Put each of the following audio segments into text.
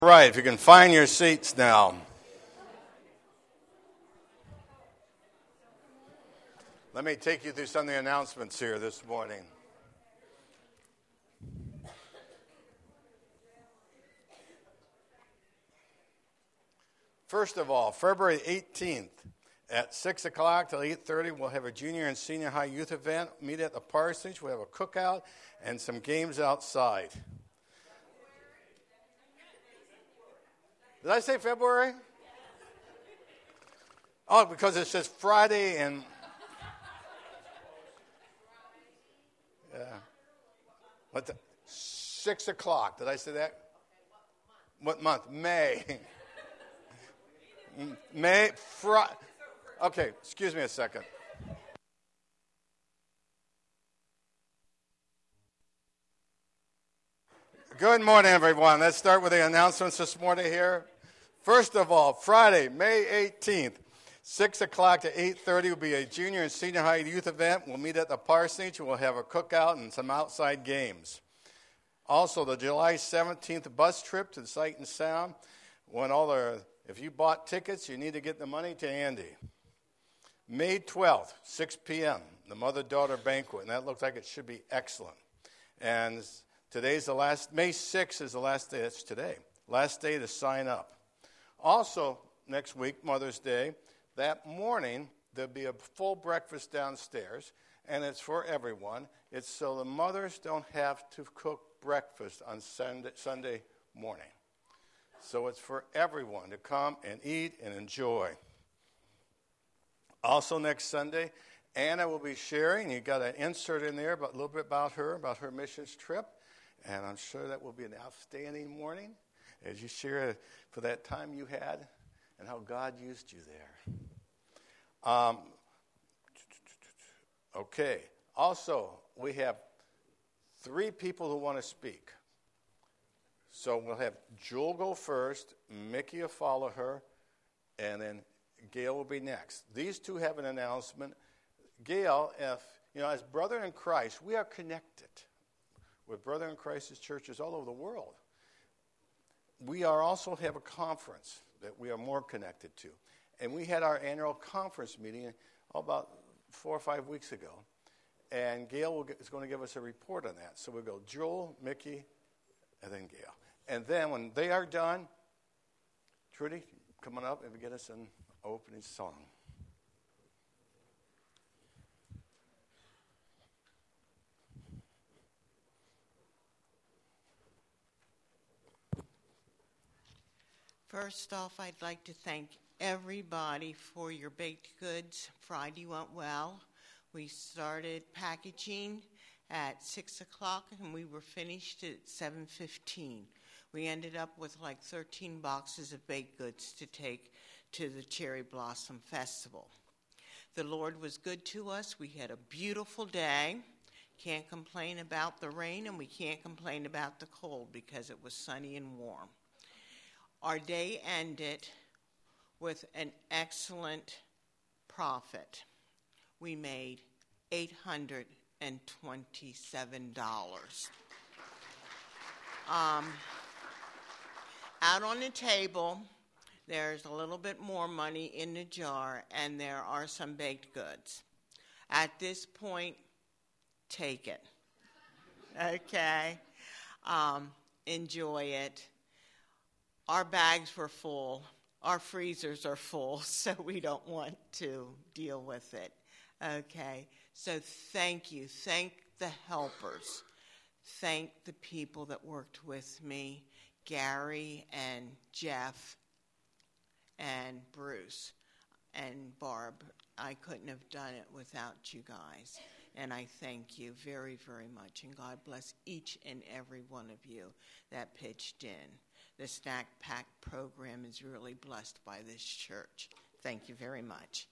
Right, if you can find your seats now. Let me take you through some of the announcements here this morning. First of all, February 18th at 6 o'clock till 8:30, we'll have a junior and senior high youth event. Meet at the parsonage. We'll have a cookout and some games outside. Did I say February? Oh, because it says Friday and... Yeah. 6 o'clock. Did I say that? What month? May. Okay, excuse me a second. Good morning, everyone. Let's start with the announcements this morning here. First of all, Friday, May 18th, 6 o'clock to 8:30 will be a junior and senior high youth event. We'll meet at the parsonage. We'll have a cookout and some outside games. Also, the July 17th bus trip to the Sight and Sound. If you bought tickets, you need to get the money to Andy. May 12th, 6 p.m., the mother-daughter banquet, and that looks like it should be excellent. And today's the last, May 6th is the last day, that's today, last day to sign up. Also, next week, Mother's Day, that morning, there'll be a full breakfast downstairs, and it's for everyone. It's so the mothers don't have to cook breakfast on Sunday morning. So it's for everyone to come and eat and enjoy. Also next Sunday, Anna will be sharing. You got an insert in there, but a little bit about her missions trip. And I'm sure that will be an outstanding morning as you share for that time you had and how God used you there. Okay. Also, we have 3 people who want to speak. So we'll have Jewel go first, Mickey will follow her, and then Gail will be next. These two have an announcement. Gail, as brother in Christ, we are connected with Brother in Christ's churches all over the world. We also have a conference that we are more connected to. And we had our annual conference meeting about 4 or 5 weeks ago. And Gail is going to give us a report on that. So we'll go Joel, Mickey, and then Gail. And then when they are done, Trudy, come on up and get us an opening song. First off, I'd like to thank everybody for your baked goods. Friday went well. We started packaging at 6 o'clock, and we were finished at 7:15. We ended up with like 13 boxes of baked goods to take to the Cherry Blossom Festival. The Lord was good to us. We had a beautiful day. Can't complain about the rain, and we can't complain about the cold because it was sunny and warm. Our day ended with an excellent profit. We made $827. Out on the table, there's a little bit more money in the jar, and there are some baked goods. At this point, take it. Okay? Enjoy it. Our bags were full. Our freezers are full, so we don't want to deal with it. Okay? So thank you. Thank the helpers. Thank the people that worked with me, Gary and Jeff and Bruce and Barb. I couldn't have done it without you guys. And I thank you very, very much. And God bless each and every one of you that pitched in. The Snack Pack program is really blessed by this church. Thank you very much.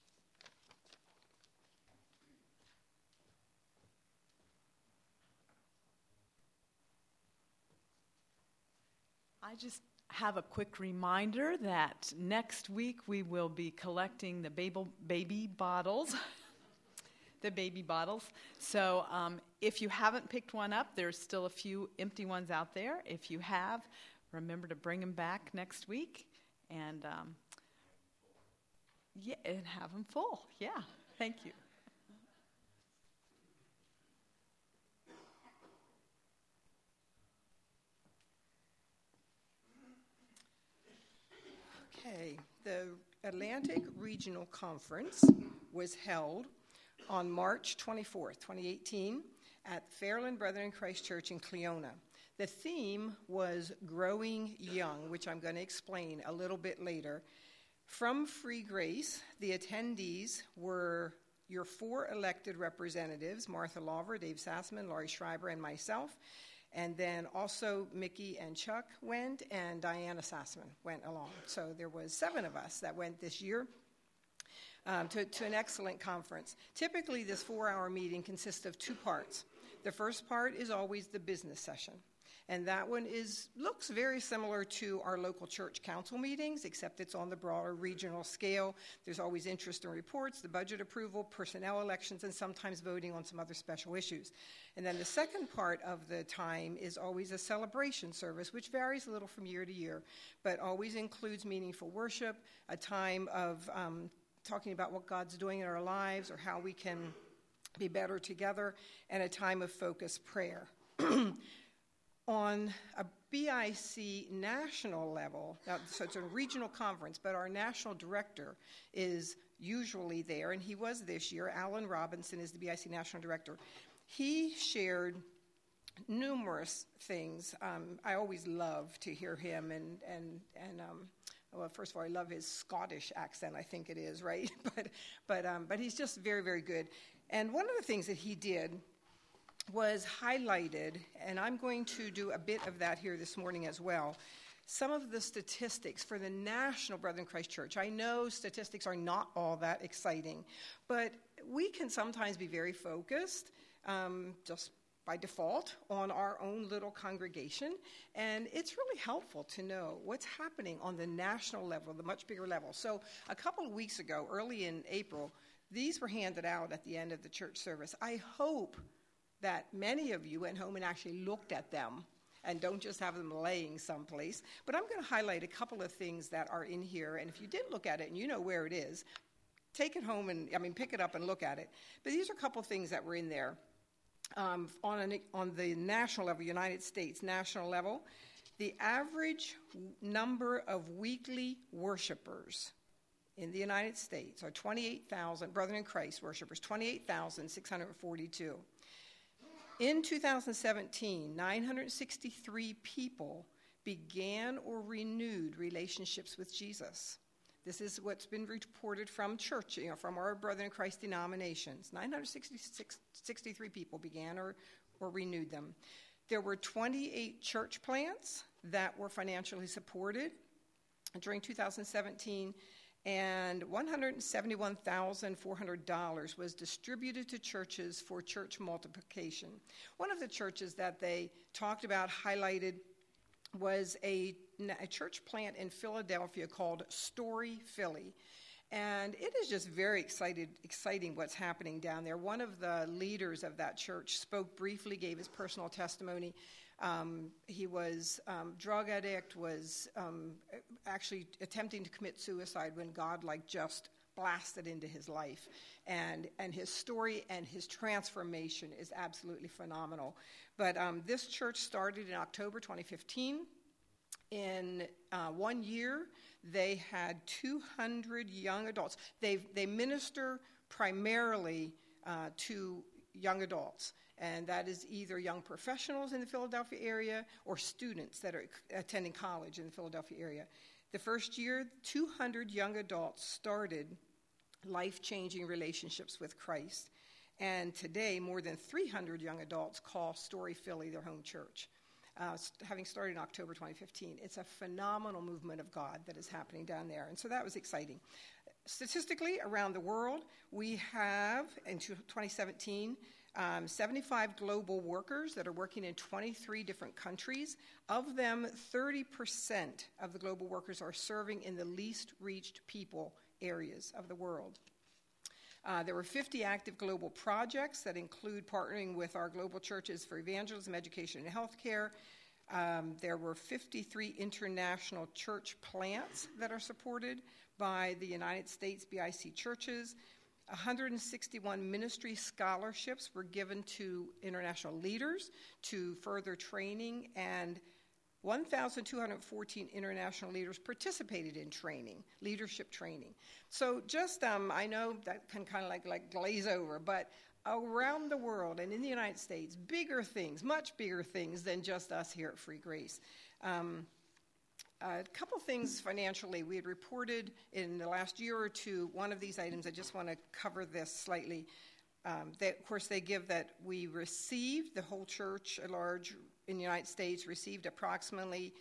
I just have a quick reminder that next week we will be collecting the baby bottles. The baby bottles. So if you haven't picked one up, there's still a few empty ones out there. If you have, remember to bring them back next week and and have them full. Yeah, thank you. Okay, the Atlantic Regional Conference was held on March 24th, 2018, at Fairland Brethren in Christ Church in Cleona. The theme was Growing Young, which I'm going to explain a little bit later. From Free Grace, the attendees were your 4 elected representatives, Martha Lawver, Dave Sassman, Laurie Schreiber, and myself. And then also Mickey and Chuck went, and Diana Sassman went along. So there was 7 of us that went this year to an excellent conference. Typically, this 4-hour meeting consists of 2 parts. The first part is always the business session. And that one looks very similar to our local church council meetings, except it's on the broader regional scale. There's always interest in reports, the budget approval, personnel elections, and sometimes voting on some other special issues. And then the second part of the time is always a celebration service, which varies a little from year to year, but always includes meaningful worship, a time of talking about what God's doing in our lives or how we can be better together, and a time of focused prayer. On a BIC national level, so it's a regional conference, but our national director is usually there, and he was this year. Alan Robinson is the BIC national director. He shared numerous things. I always love to hear him, well, first of all, I love his Scottish accent, I think it is, right? But he's just very, very good. And one of the things that he did was highlighted, and I'm going to do a bit of that here this morning as well, some of the statistics for the National Brethren in Christ Church. I know statistics are not all that exciting, but we can sometimes be very focused, just by default, on our own little congregation, and it's really helpful to know what's happening on the national level, the much bigger level. So a couple of weeks ago, early in April, these were handed out at the end of the church service. I hope that many of you went home and actually looked at them and don't just have them laying someplace. But I'm going to highlight a couple of things that are in here, and if you did look at it and you know where it is, take it home and, pick it up and look at it. But these are a couple of things that were in there. On the national level, United States national level, the average number of weekly worshipers in the United States are 28,000, Brethren in Christ worshipers, 28,642. In 2017, 963 people began or renewed relationships with Jesus. This is what's been reported from church, from our Brethren in Christ denominations. 963 people began or renewed them. There were 28 church plants that were financially supported during 2017, and $171,400 was distributed to churches for church multiplication. One of the churches that they talked about, highlighted, was a church plant in Philadelphia called Story Philly. And it is just very exciting what's happening down there. One of the leaders of that church spoke briefly, gave his personal testimony. He was drug addict, was actually attempting to commit suicide when God just blasted into his life. And his story and his transformation is absolutely phenomenal. But this church started in October 2015. In 1 year, they had 200 young adults. They minister primarily to young adults, and that is either young professionals in the Philadelphia area or students that are attending college in the Philadelphia area. The first year, 200 young adults started life-changing relationships with Christ. And today, more than 300 young adults call Story Philly their home church. Having started in October 2015. It's a phenomenal movement of God that is happening down there. And so that was exciting. Statistically, around the world, we have, in 2017, 75 global workers that are working in 23 different countries. Of them, 30% of the global workers are serving in the least reached people areas of the world. There were 50 active global projects that include partnering with our global churches for evangelism, education, and healthcare. There were 53 international church plants that are supported by the United States BIC churches. 161 ministry scholarships were given to international leaders to further training, and 1,214 international leaders participated in training, leadership training. So just, I know that can kind of like glaze over, but around the world and in the United States, bigger things, much bigger things than just us here at Free Grace. A couple things financially. We had reported in the last year or two one of these items. I just want to cover this slightly. Of course, they give that we received, the whole church at large in the United States received approximately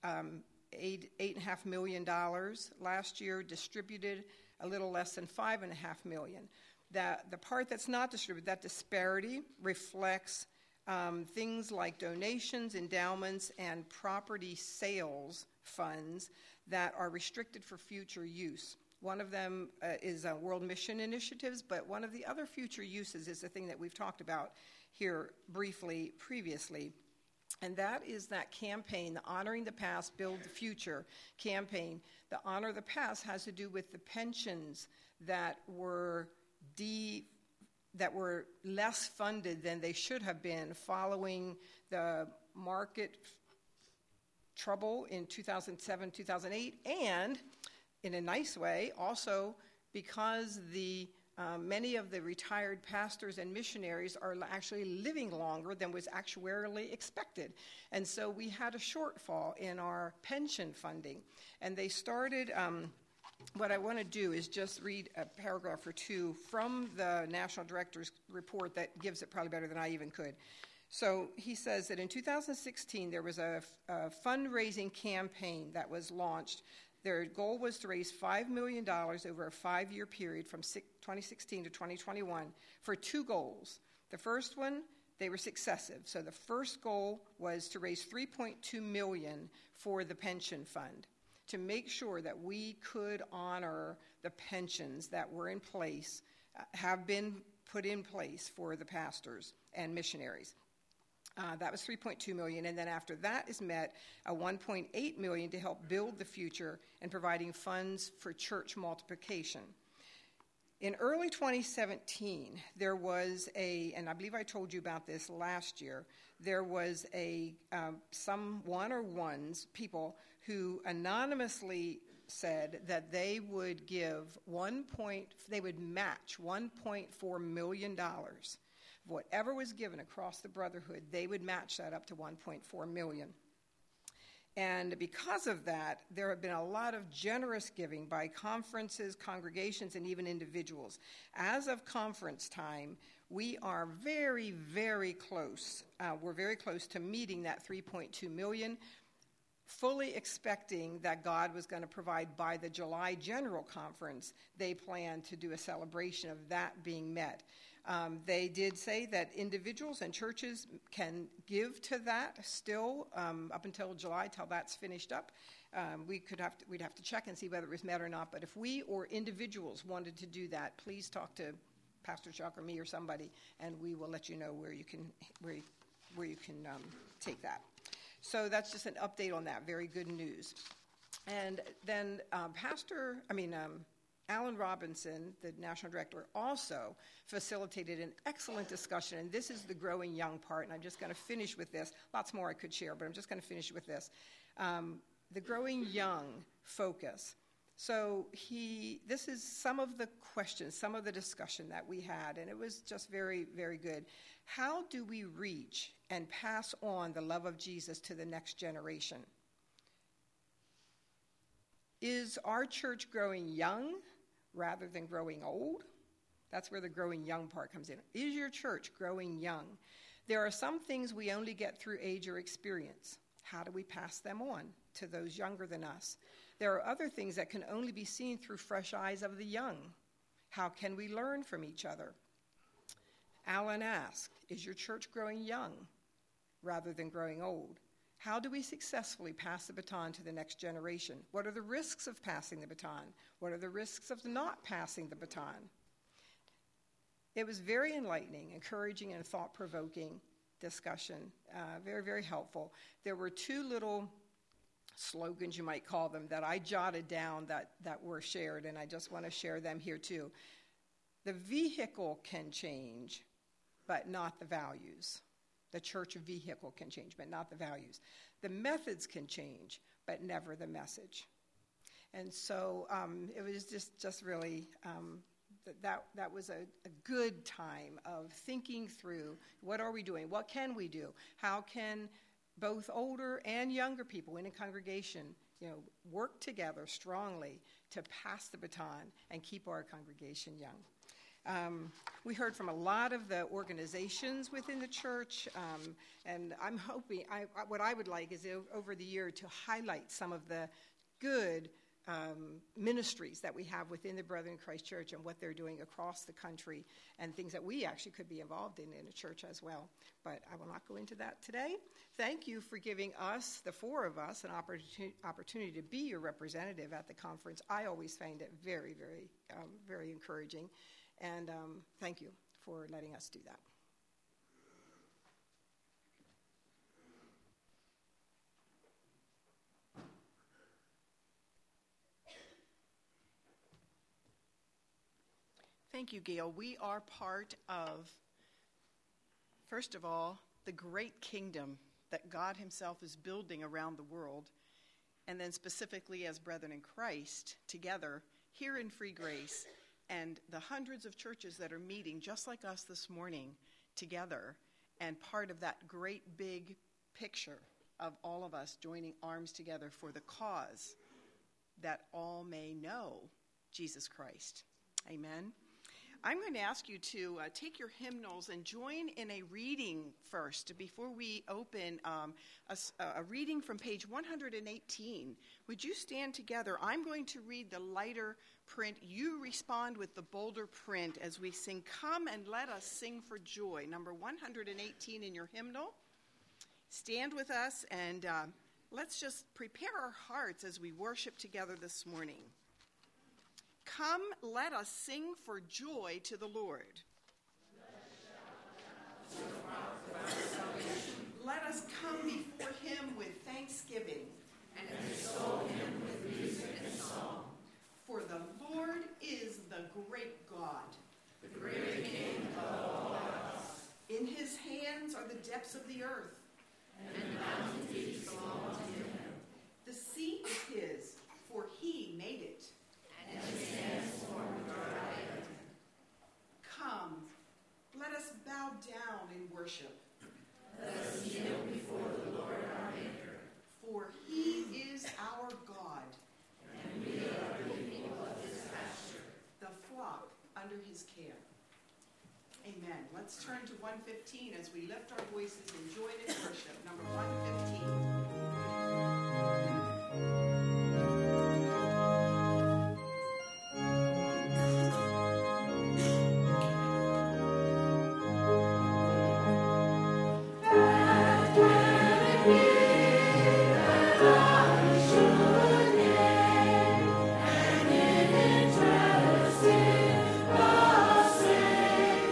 $8.5 million last year, distributed a little less than $5.5 million. The part that's not distributed, that disparity reflects things like donations, endowments, and property sales funds that are restricted for future use. One of them is World Mission Initiatives, but one of the other future uses is the thing that we've talked about here briefly previously, and that is that campaign, the Honoring the Past, Build the Future campaign. The Honor the Past has to do with the pensions that were less funded than they should have been following the market trouble in 2007, 2008, and in a nice way, also because many of the retired pastors and missionaries are actually living longer than was actuarially expected. And so we had a shortfall in our pension funding. And they started, what I want to do is just read a paragraph or two from the National Director's report that gives it probably better than I even could. So he says that in 2016, there was a fundraising campaign that was launched. Their goal was to raise $5 million over a 5-year period from 2016 to 2021 for 2 goals. The first one, they were successive. So the first goal was to raise $3.2 million for the pension fund to make sure that we could honor the pensions that were in place, have been put in place for the pastors and missionaries. That was $3.2 million, and then after that is met, $1.8 million to help build the future and providing funds for church multiplication. In early 2017, there was and I believe I told you about this last year, there was people who anonymously said that they would match $1.4 million. Whatever was given across the Brotherhood, they would match that up to $1.4 million. And because of that, there have been a lot of generous giving by conferences, congregations, and even individuals. As of conference time, we are very, very close. We're very close to meeting that $3.2 million, fully expecting that God was going to provide by the July General Conference. They plan to do a celebration of that being met. They did say that individuals and churches can give to that still up until July, till that's finished up. We'd have to check and see whether it was met or not. But if we or individuals wanted to do that, please talk to Pastor Chuck or me or somebody, and we will let you know where you can take that. So that's just an update on that. Very good news. And then Alan Robinson, the National Director, also facilitated an excellent discussion, and this is the growing young part, and I'm just going to finish with this. Lots more I could share, but I'm just going to finish with this. The growing young focus. So this is some of the questions, some of the discussion that we had, and it was just very, very good. How do we reach and pass on the love of Jesus to the next generation? Is our church growing young rather than growing old? That's where the growing young part comes in. Is your church growing young? There are some things we only get through age or experience. How do we pass them on to those younger than us? There are other things that can only be seen through fresh eyes of the young. How can we learn from each other? Alan asked, is your church growing young rather than growing old? How do we successfully pass the baton to the next generation? What are the risks of passing the baton? What are the risks of not passing the baton? It was very enlightening, encouraging, and thought-provoking. discussion. Very, very helpful. There were two little slogans, you might call them, that I jotted down that were shared, and I just want to share them here too. The vehicle can change, but not the values. The church vehicle can change, but not the values. The methods can change, but never the message. And so it was just really, that was a good time of thinking through, what are we doing? What can we do? How can both older and younger people in a congregation, work together strongly to pass the baton and keep our congregation young? We heard from a lot of the organizations within the church, and I'm hoping, what I would like is over the year to highlight some of the good ministries that we have within the Brethren in Christ Church and what they're doing across the country and things that we actually could be involved in a church as well. But I will not go into that today. Thank you for giving us, the four of us, an opportunity to be your representative at the conference. I always find it very, very, very encouraging. And thank you for letting us do that. Thank you, Gail. We are part of, first of all, the great kingdom that God himself is building around the world, and then specifically as Brethren in Christ, together, here in Free Grace, and the hundreds of churches that are meeting, just like us this morning, together, and part of that great big picture of all of us joining arms together for the cause that all may know Jesus Christ. Amen. I'm going to ask you to take your hymnals and join in a reading first before we open a reading from page 118. Would you stand together? I'm going to read the lighter print. You respond with the bolder print as we sing, "Come and Let Us Sing for Joy," number 118 in your hymnal. Stand with us and let's just prepare our hearts as we worship together this morning. Come, let us sing for joy to the Lord. Let us come before him with thanksgiving and extol him with music and song. For the Lord is the great God, the great King of all gods. In his hands are the depths of the earth, and the mountain peaks belong to him. The sea is his, for he made it. And his hands formed our island. Come, let us bow down in worship. Let us kneel before the Lord our Maker. For he is our God. And we are the people of his pasture, the flock under his care. Amen. Let's turn to 115 as we lift our voices and join in worship. Number 115.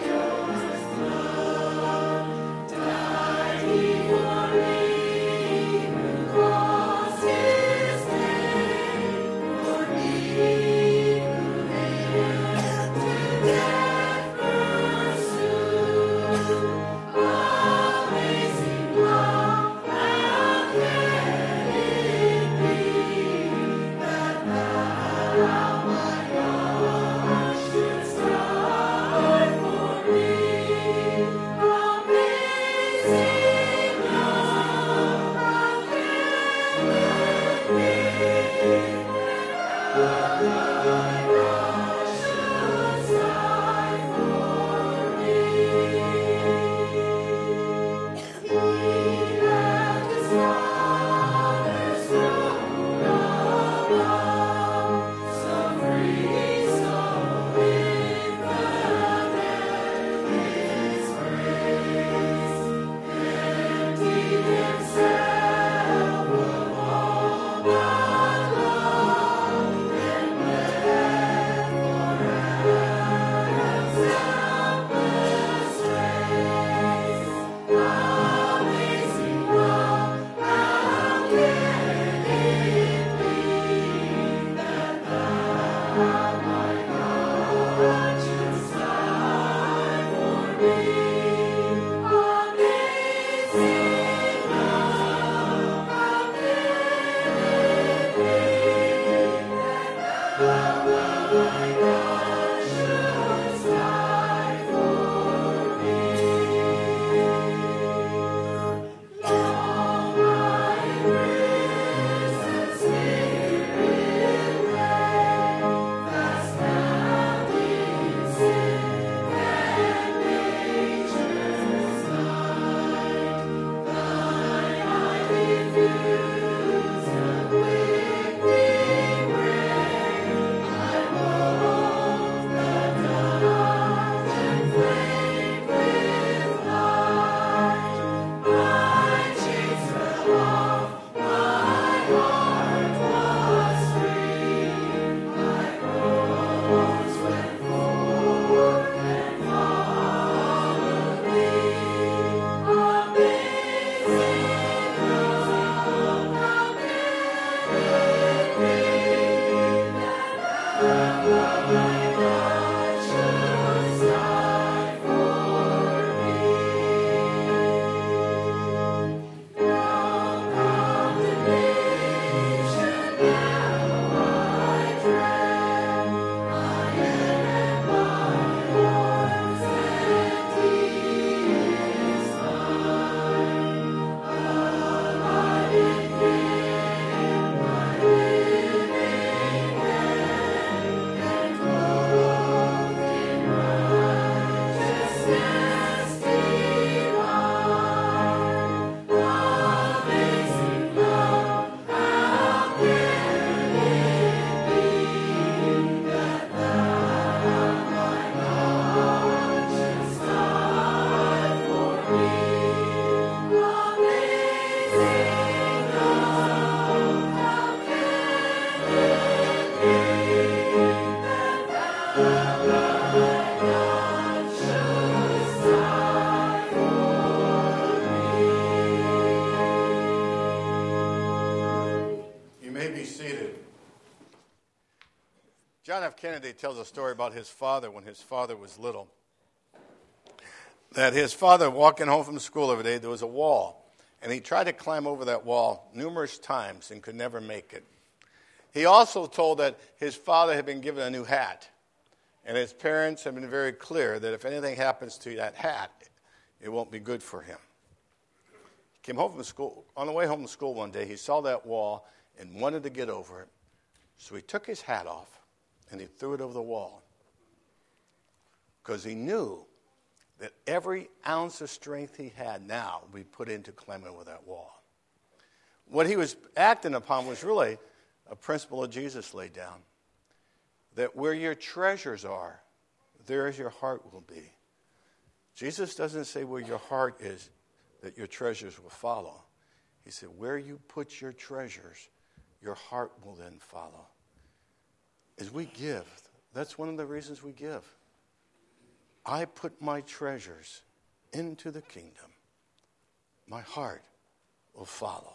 For me. John F. Kennedy tells a story about his father when his father was little. That his father, walking home from school every day, there was a wall. And he tried to climb over that wall numerous times and could never make it. He also told that his father had been given a new hat. And his parents had been very clear that if anything happens to that hat, it won't be good for him. He came home from school. On the way home from school one day, he saw that wall and wanted to get over it. So he took his hat off and he threw it over the wall. Because he knew that every ounce of strength he had now would be put into climbing over that wall. What he was acting upon was really a principle of Jesus laid down. That where your treasures are, there your heart will be. Jesus doesn't say where your heart is, that your treasures will follow. He said, where you put your treasures, your heart will then follow. As we give, that's one of the reasons we give. I put my treasures into the kingdom. My heart will follow.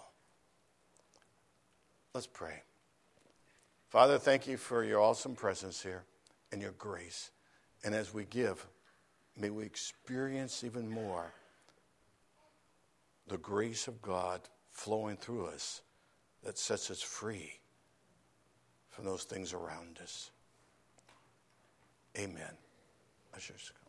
Let's pray. Father, thank you for your awesome presence here and your grace. And as we give, may we experience even more the grace of God flowing through us that sets us free from those things around us. Amen. Ushers, come.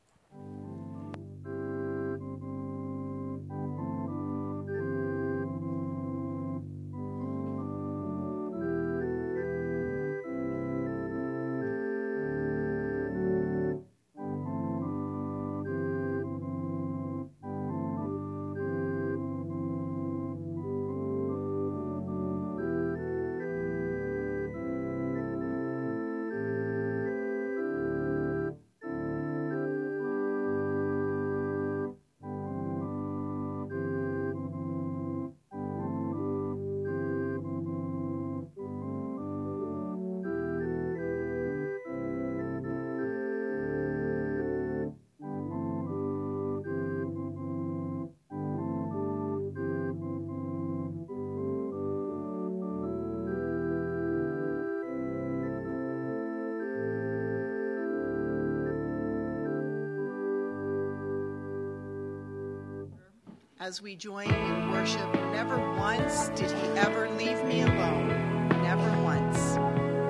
As we join in worship, never once did he ever leave me alone. Never once.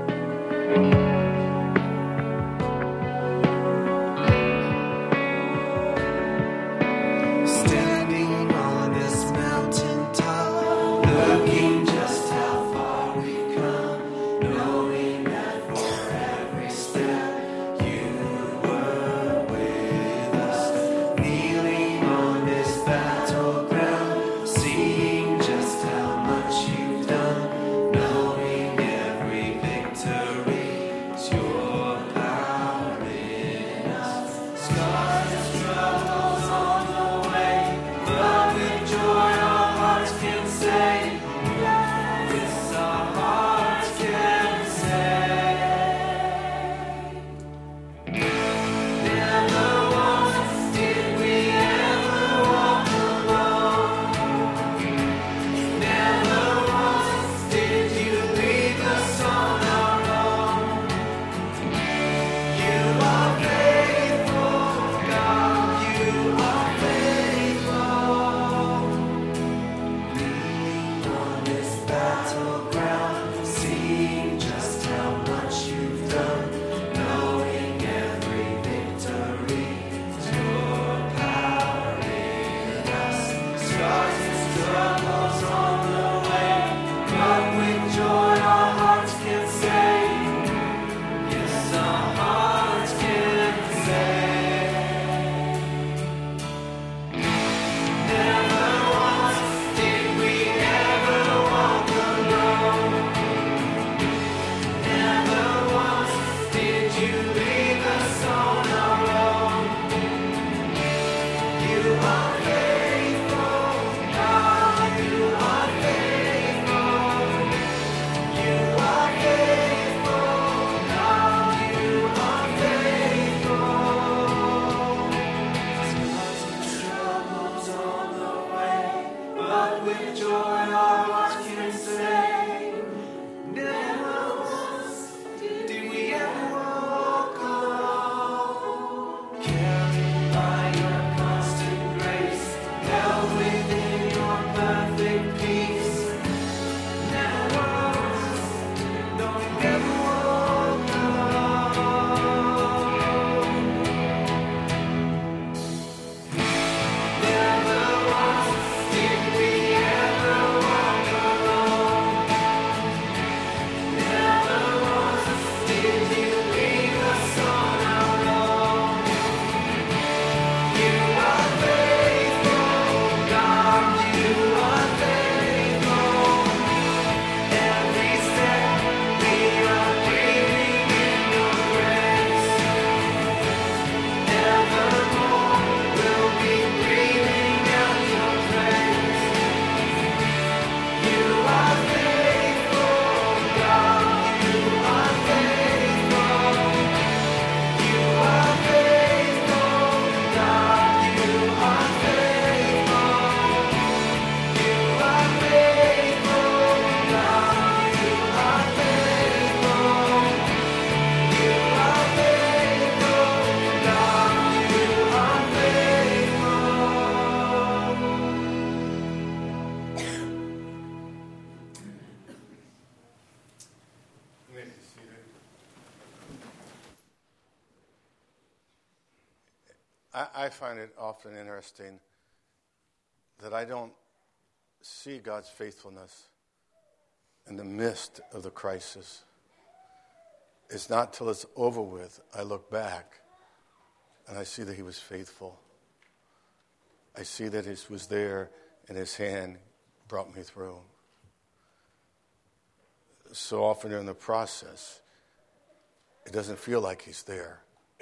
Standing on this mountain top, looking just how far we've come, knowing that for every step you were with us, kneeling on this battleground, seeing just how much you've done, knowing every victory is your power in us. Scars and struggles on the way, but with joy our hearts can say, yes, our hearts can say. may be seated. I find it often interesting that I don't see God's faithfulness in the midst of the crisis. It's not till it's over with I look back and I see that he was faithful. I see that he was there and his hand brought me through. So often in the process, it doesn't feel like he's there.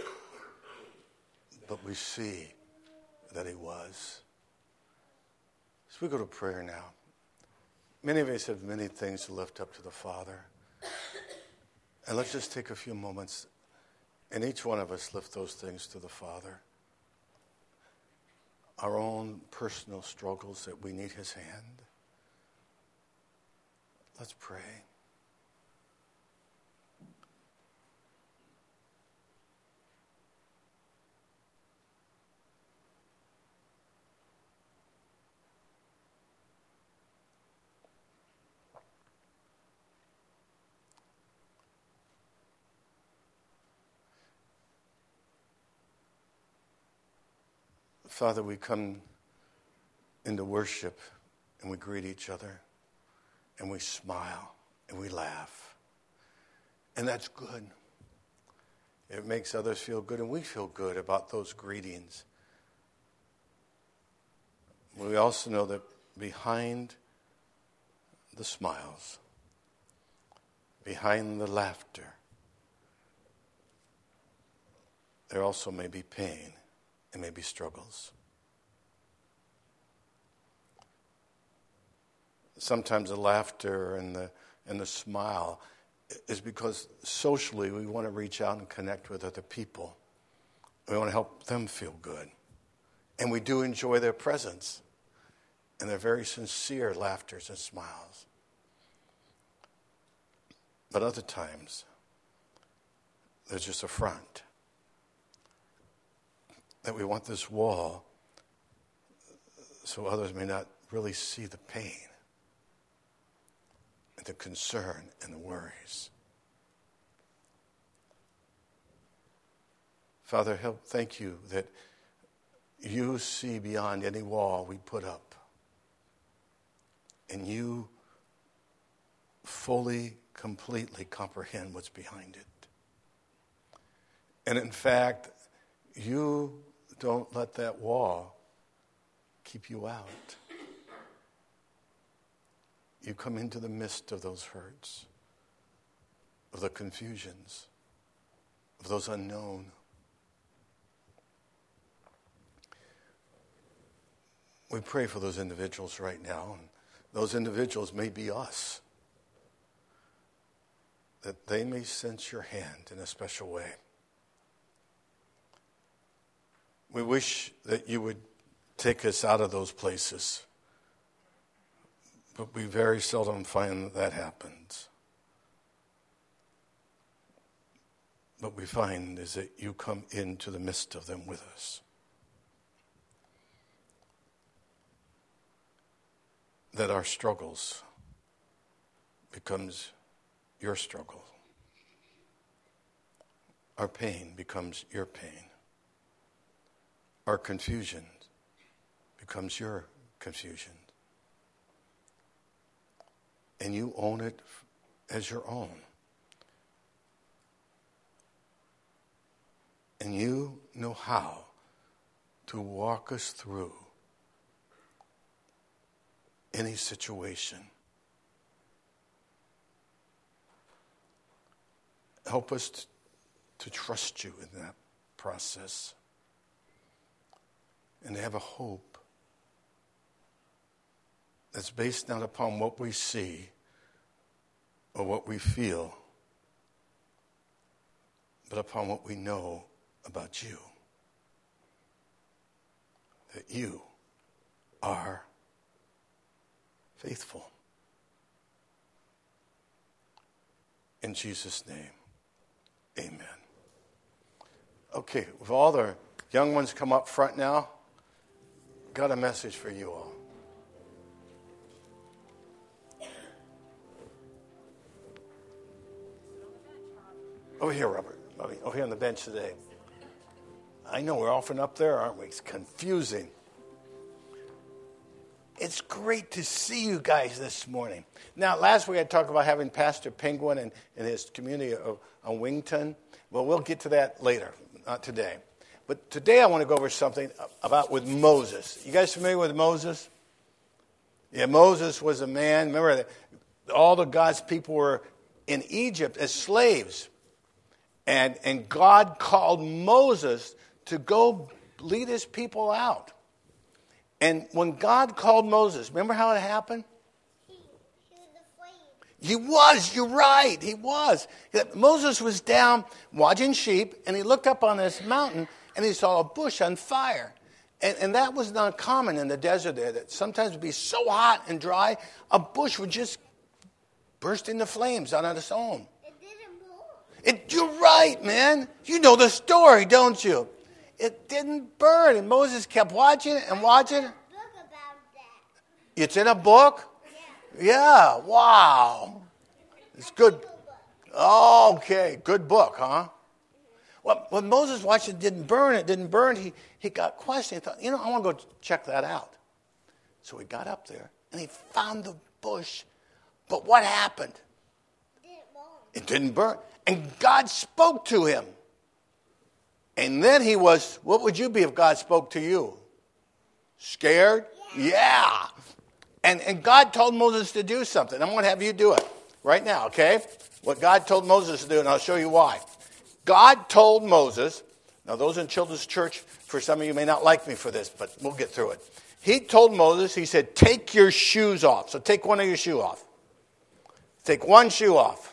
But we see that he was. So we go to prayer now. Many of us have many things to lift up to the Father. And let's just take a few moments and each one of us lift those things to the Father. Our own personal struggles that we need his hand. Let's pray. Father, we come into worship and we greet each other and we smile and we laugh. And that's good. It makes others feel good and we feel good about those greetings. We also know that behind the smiles, behind the laughter, there also may be pain. And maybe struggles. Sometimes the laughter and the smile is because socially we want to reach out and connect with other people. We want to help them feel good. And we do enjoy their presence and their very sincere laughters and smiles. But other times, there's just a front. That we want this wall so others may not really see the pain and the concern and the worries. Father, thank you that you see beyond any wall we put up. And you fully, completely comprehend what's behind it. And in fact, you don't let that wall keep you out. You come into the midst of those hurts, of the confusions, of those unknown. We pray for those individuals right now, and those individuals may be us, that they may sense your hand in a special way. We wish that you would take us out of those places, but we very seldom find that happens. What we find is that you come into the midst of them with us. That our struggles becomes your struggle. Our pain becomes your pain. Our confusion becomes your confusion. And you own it as your own. And you know how to walk us through any situation. Help us to trust you in that process. And to have a hope that's based not upon what we see or what we feel, but upon what we know about you. That you are faithful. In Jesus' name, amen. Okay, with all the young ones come up front now, got a message for you all. Over here, Robert. Over here on the bench today. I know we're often up there, aren't we? It's confusing. It's great to see you guys this morning. Now, last week I talked about having Pastor Penguin and his community on Wington. Well, we'll get to that later, not today. But today I want to go over something about with Moses. You guys familiar with Moses? Yeah, Moses was a man. Remember that all the God's people were in Egypt as slaves. And God called Moses to go lead his people out. And when God called Moses, remember how it happened? He was, you're right, he was. Moses was down watching sheep, and he looked up on this mountain, and he saw a bush on fire. And that was not common in the desert there, that sometimes it would be so hot and dry, a bush would just burst into flames on its own. You're right, man. You know the story, don't you? It didn't burn, and Moses kept watching it and watching it. It's in a book? Yeah, wow. It's good. Okay, good book, huh? Well, when Moses watched it didn't burn, he got questioned. He thought, I want to go check that out. So he got up there, and he found the bush. But what happened? It didn't burn. And God spoke to him. And then he was, what would you be if God spoke to you? Scared? Yeah. And God told Moses to do something. I'm going to have you do it right now, okay? What God told Moses to do, and I'll show you why. God told Moses, now those in Children's Church, for some of you may not like me for this, but we'll get through it. He told Moses, he said, take your shoes off. So take one of your shoes off. Take one shoe off.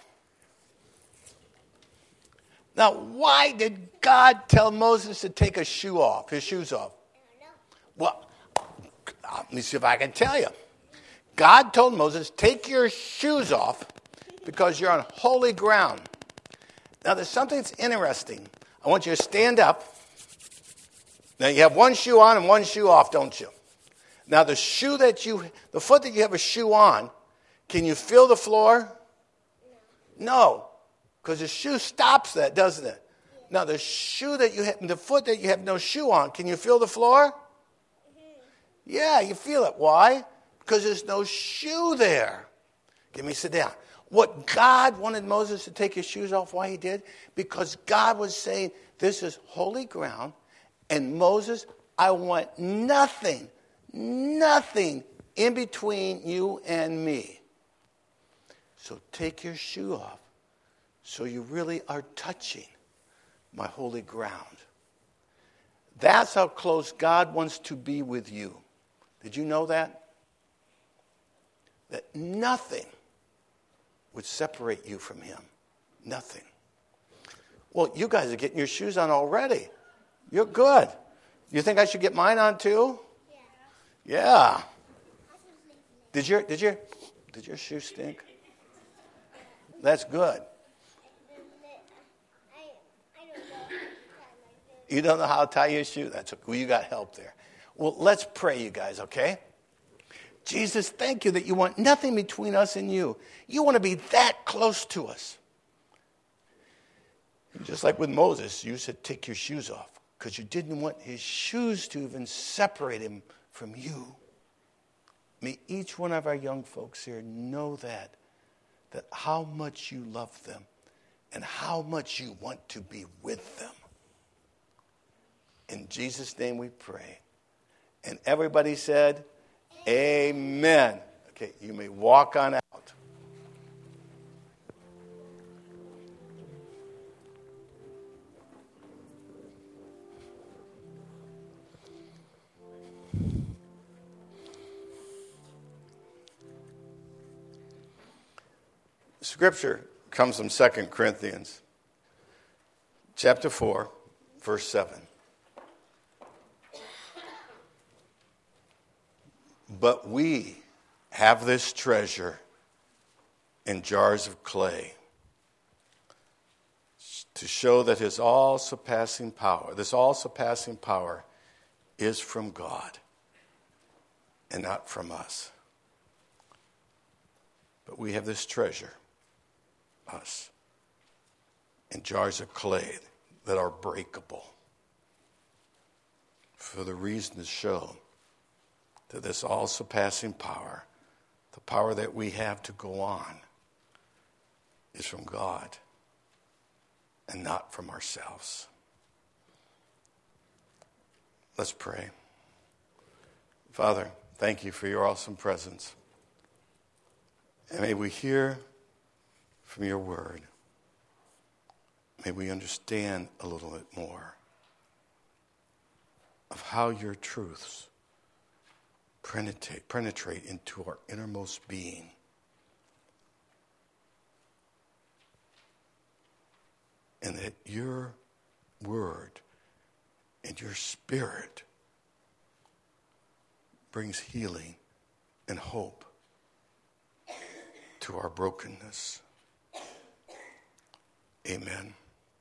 Now, why did God tell Moses to take his shoes off? Well, let me see if I can tell you. God told Moses, take your shoes off because you're on holy ground. Now, there's something that's interesting. I want you to stand up. Now, you have one shoe on and one shoe off, don't you? Now, the foot that you have a shoe on, can you feel the floor? No. Because the shoe stops that, doesn't it? Now, the foot that you have no shoe on, can you feel the floor? Yeah, you feel it. Why? Because there's no shoe there. Give me sit down. What God wanted Moses to take his shoes off, why he did? Because God was saying, this is holy ground, and Moses, I want nothing in between you and me. So take your shoe off. So you really are touching my holy ground. That's how close God wants to be with you. Did you know that? That nothing would separate you from him. Nothing. Well, you guys are getting your shoes on already. You're good. You think I should get mine on too? Yeah. Did your shoes stink? That's good. You don't know how to tie your shoe? That's okay. Well, you got help there. Well, let's pray, you guys, okay? Jesus, thank you that you want nothing between us and you. You want to be that close to us. And just like with Moses, you said take your shoes off because you didn't want his shoes to even separate him from you. May each one of our young folks here know that how much you love them and how much you want to be with them. In Jesus' name we pray. And everybody said, amen. Okay, you may walk on out. Scripture comes from 2 Corinthians chapter 4, verse 7. But we have this treasure in jars of clay to show that this all-surpassing power is from God and not from us. But we have this treasure, us, and jars of clay that are breakable, for the reason to show that this all-surpassing power, the power that we have to go on, is from God and not from ourselves. Let's pray. Father, thank you for your awesome presence. And may we hear from your word. May we understand a little bit more of how your truths penetrate into our innermost being. And that your word and your spirit brings healing and hope to our brokenness. Amen.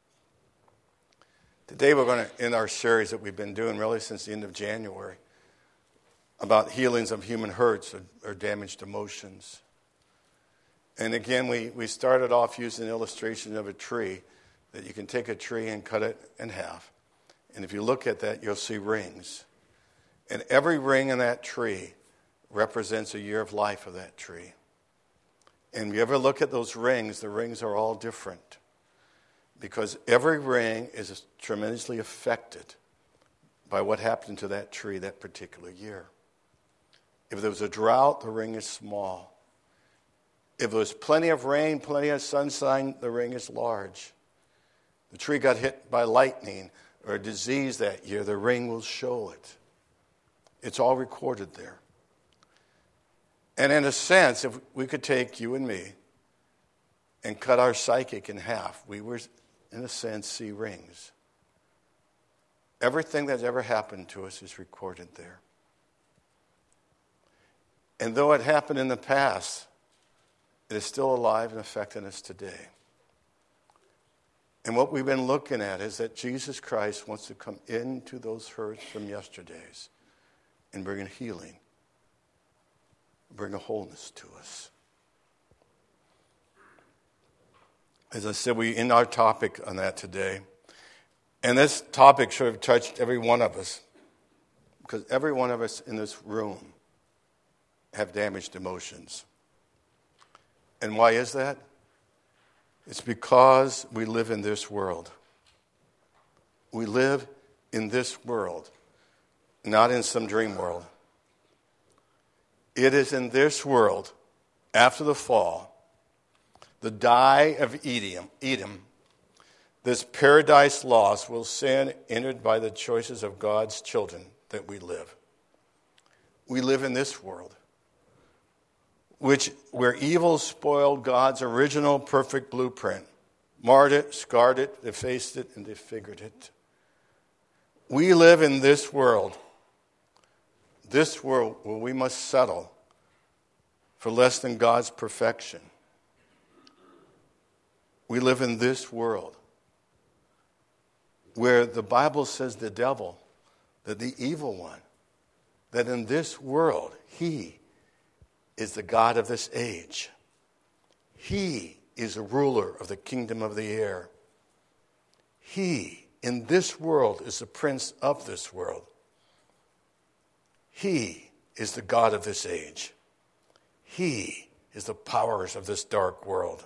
Today we're going to end our series that we've been doing really since the end of January about healings of human hurts or damaged emotions. And again, we started off using an illustration of a tree, that you can take a tree and cut it in half. And if you look at that, you'll see rings. And every ring in that tree represents a year of life of that tree. And if you ever look at those rings, the rings are all different, because every ring is tremendously affected by what happened to that tree that particular year. If there was a drought, the ring is small. If there was plenty of rain, plenty of sunshine, the ring is large. The tree got hit by lightning or a disease that year, the ring will show it. It's all recorded there. And in a sense, if we could take you and me and cut our psychic in half, we would, in a sense, see rings. Everything that's ever happened to us is recorded there. And though it happened in the past, it is still alive and affecting us today. And what we've been looking at is that Jesus Christ wants to come into those hurts from yesterdays and bring a healing, bring a wholeness to us. As I said, we end our topic on that today. And this topic should have touched every one of us, because every one of us in this room have damaged emotions. And why is that? It's because we live in this world. We live in this world, not in some dream world. It is in this world, after the fall, the die of Edom, this paradise lost, will sin entered by the choices of God's children that we live. We live in this world, where evil spoiled God's original perfect blueprint, marred it, scarred it, defaced it, and disfigured it. We live in this world where we must settle for less than God's perfection. We live in this world where the Bible says the devil, that the evil one, that in this world, he is the God of this age. He is the ruler of the kingdom of the air. He, in this world, is the prince of this world. He is the God of this age. He is the powers of this dark world.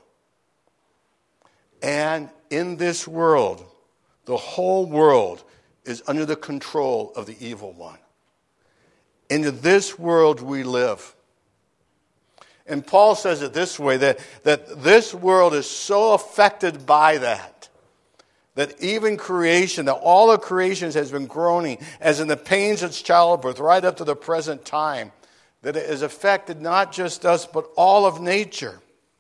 And in this world, the whole world is under the control of the evil one. In this world we live. And Paul says it this way, that this world is so affected by that even creation, that all of creation has been groaning, as in the pains of childbirth, right up to the present time, that it has affected not just us, but all of nature.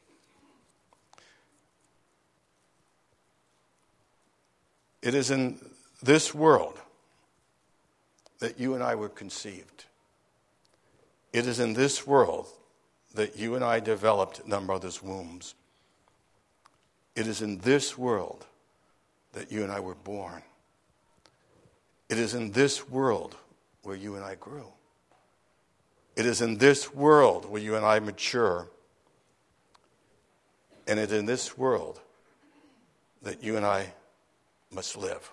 It is in this world that you and I were conceived. It is in this world that you and I developed in our mother's wombs. It is in this world that you and I were born. It is in this world where you and I grew. It is in this world where you and I mature. And it is in this world that you and I must live.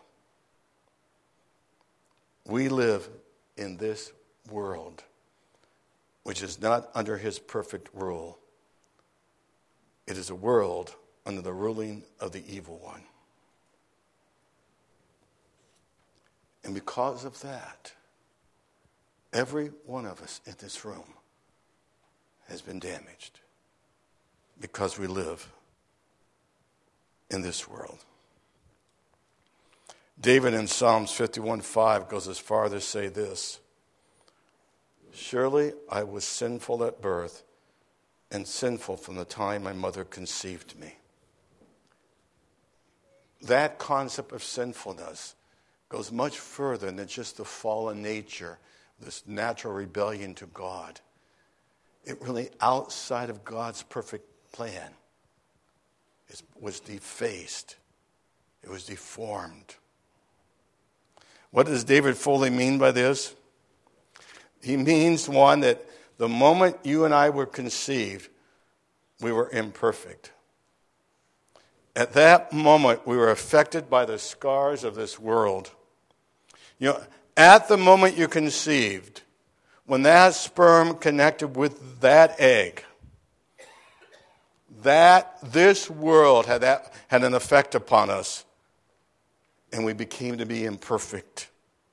We live in this world, which is not under his perfect rule. It is a world under the ruling of the evil one. And because of that, every one of us in this room has been damaged because we live in this world. David in Psalms 51:5 goes as far as to say this: surely I was sinful at birth and sinful from the time my mother conceived me. That concept of sinfulness goes much further than just the fallen nature, this natural rebellion to God. It really, outside of God's perfect plan, it was defaced. It was deformed. What does David fully mean by this? He means, one, that the moment you and I were conceived, we were imperfect. At that moment, we were affected by the scars of this world. You know, at the moment you conceived, when that sperm connected with that egg, this world had an effect upon us, and we became to be imperfect.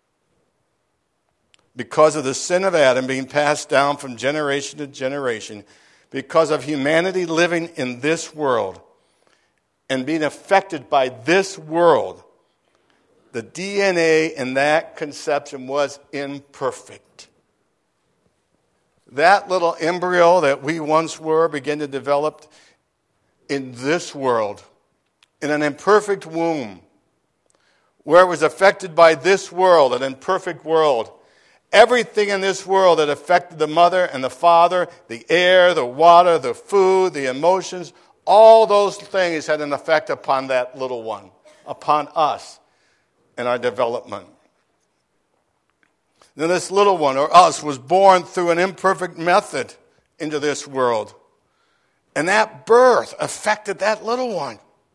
Because of the sin of Adam being passed down from generation to generation, because of humanity living in this world and being affected by this world, the DNA in that conception was imperfect. That little embryo that we once were began to develop in this world, in an imperfect womb, where it was affected by this world, an imperfect world. Everything in this world that affected the mother and the father, the air, the water, the food, the emotions, all those things had an effect upon that little one, upon us and our development. Now this little one, or us, was born through an imperfect method into this world. And that birth affected that little one.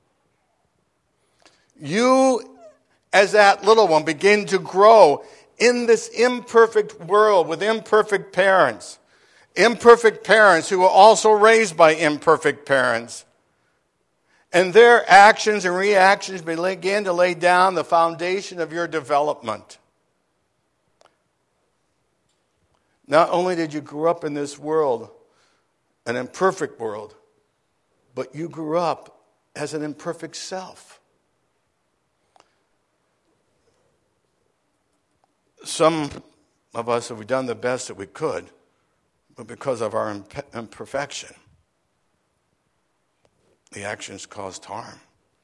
You, as that little one, begin to grow in this imperfect world with imperfect parents who were also raised by imperfect parents. And their actions and reactions began to lay down the foundation of your development. Not only did you grow up in this world, an imperfect world, but you grew up as an imperfect self. Some of us have done the best that we could, but because of our imperfection, the actions caused harm.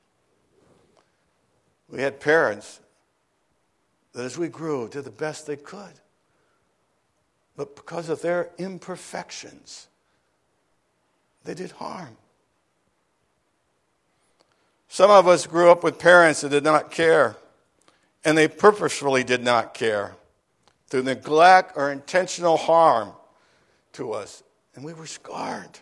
We had parents that as we grew did the best they could, but because of their imperfections, they did harm. Some of us grew up with parents that did not care, and they purposefully did not care through neglect or intentional harm to us, and we were scarred.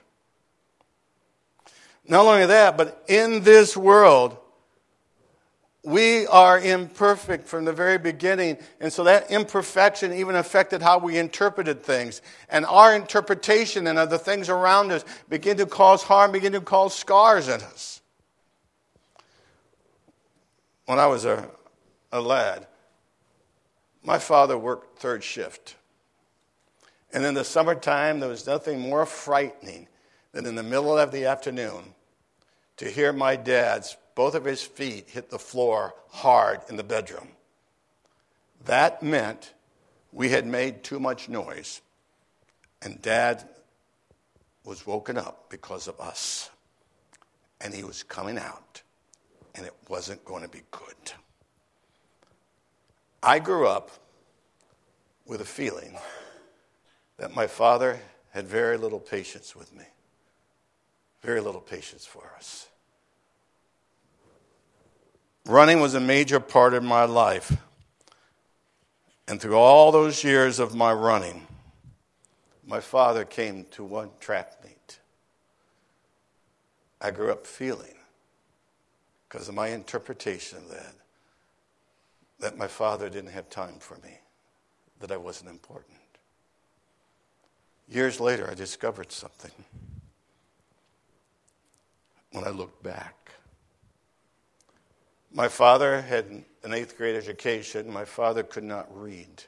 Not only that, but in this world, we are imperfect from the very beginning, and so that imperfection even affected how we interpreted things. And our interpretation and of the things around us begin to cause harm, begin to cause scars in us. When I was a lad, my father worked third shift. And in the summertime, there was nothing more frightening than in the middle of the afternoon to hear my dad's, both of his feet hit the floor hard in the bedroom. That meant we had made too much noise, and Dad was woken up because of us. And he was coming out, and it wasn't going to be good. I grew up with a feeling that my father had very little patience with me, very little patience for us. Running was a major part of my life. And through all those years of my running, my father came to one track meet. I grew up feeling because of my interpretation of that my father didn't have time for me, that I wasn't important. Years later, I discovered something. When I looked back, my father had an 8th grade education. My father could not read.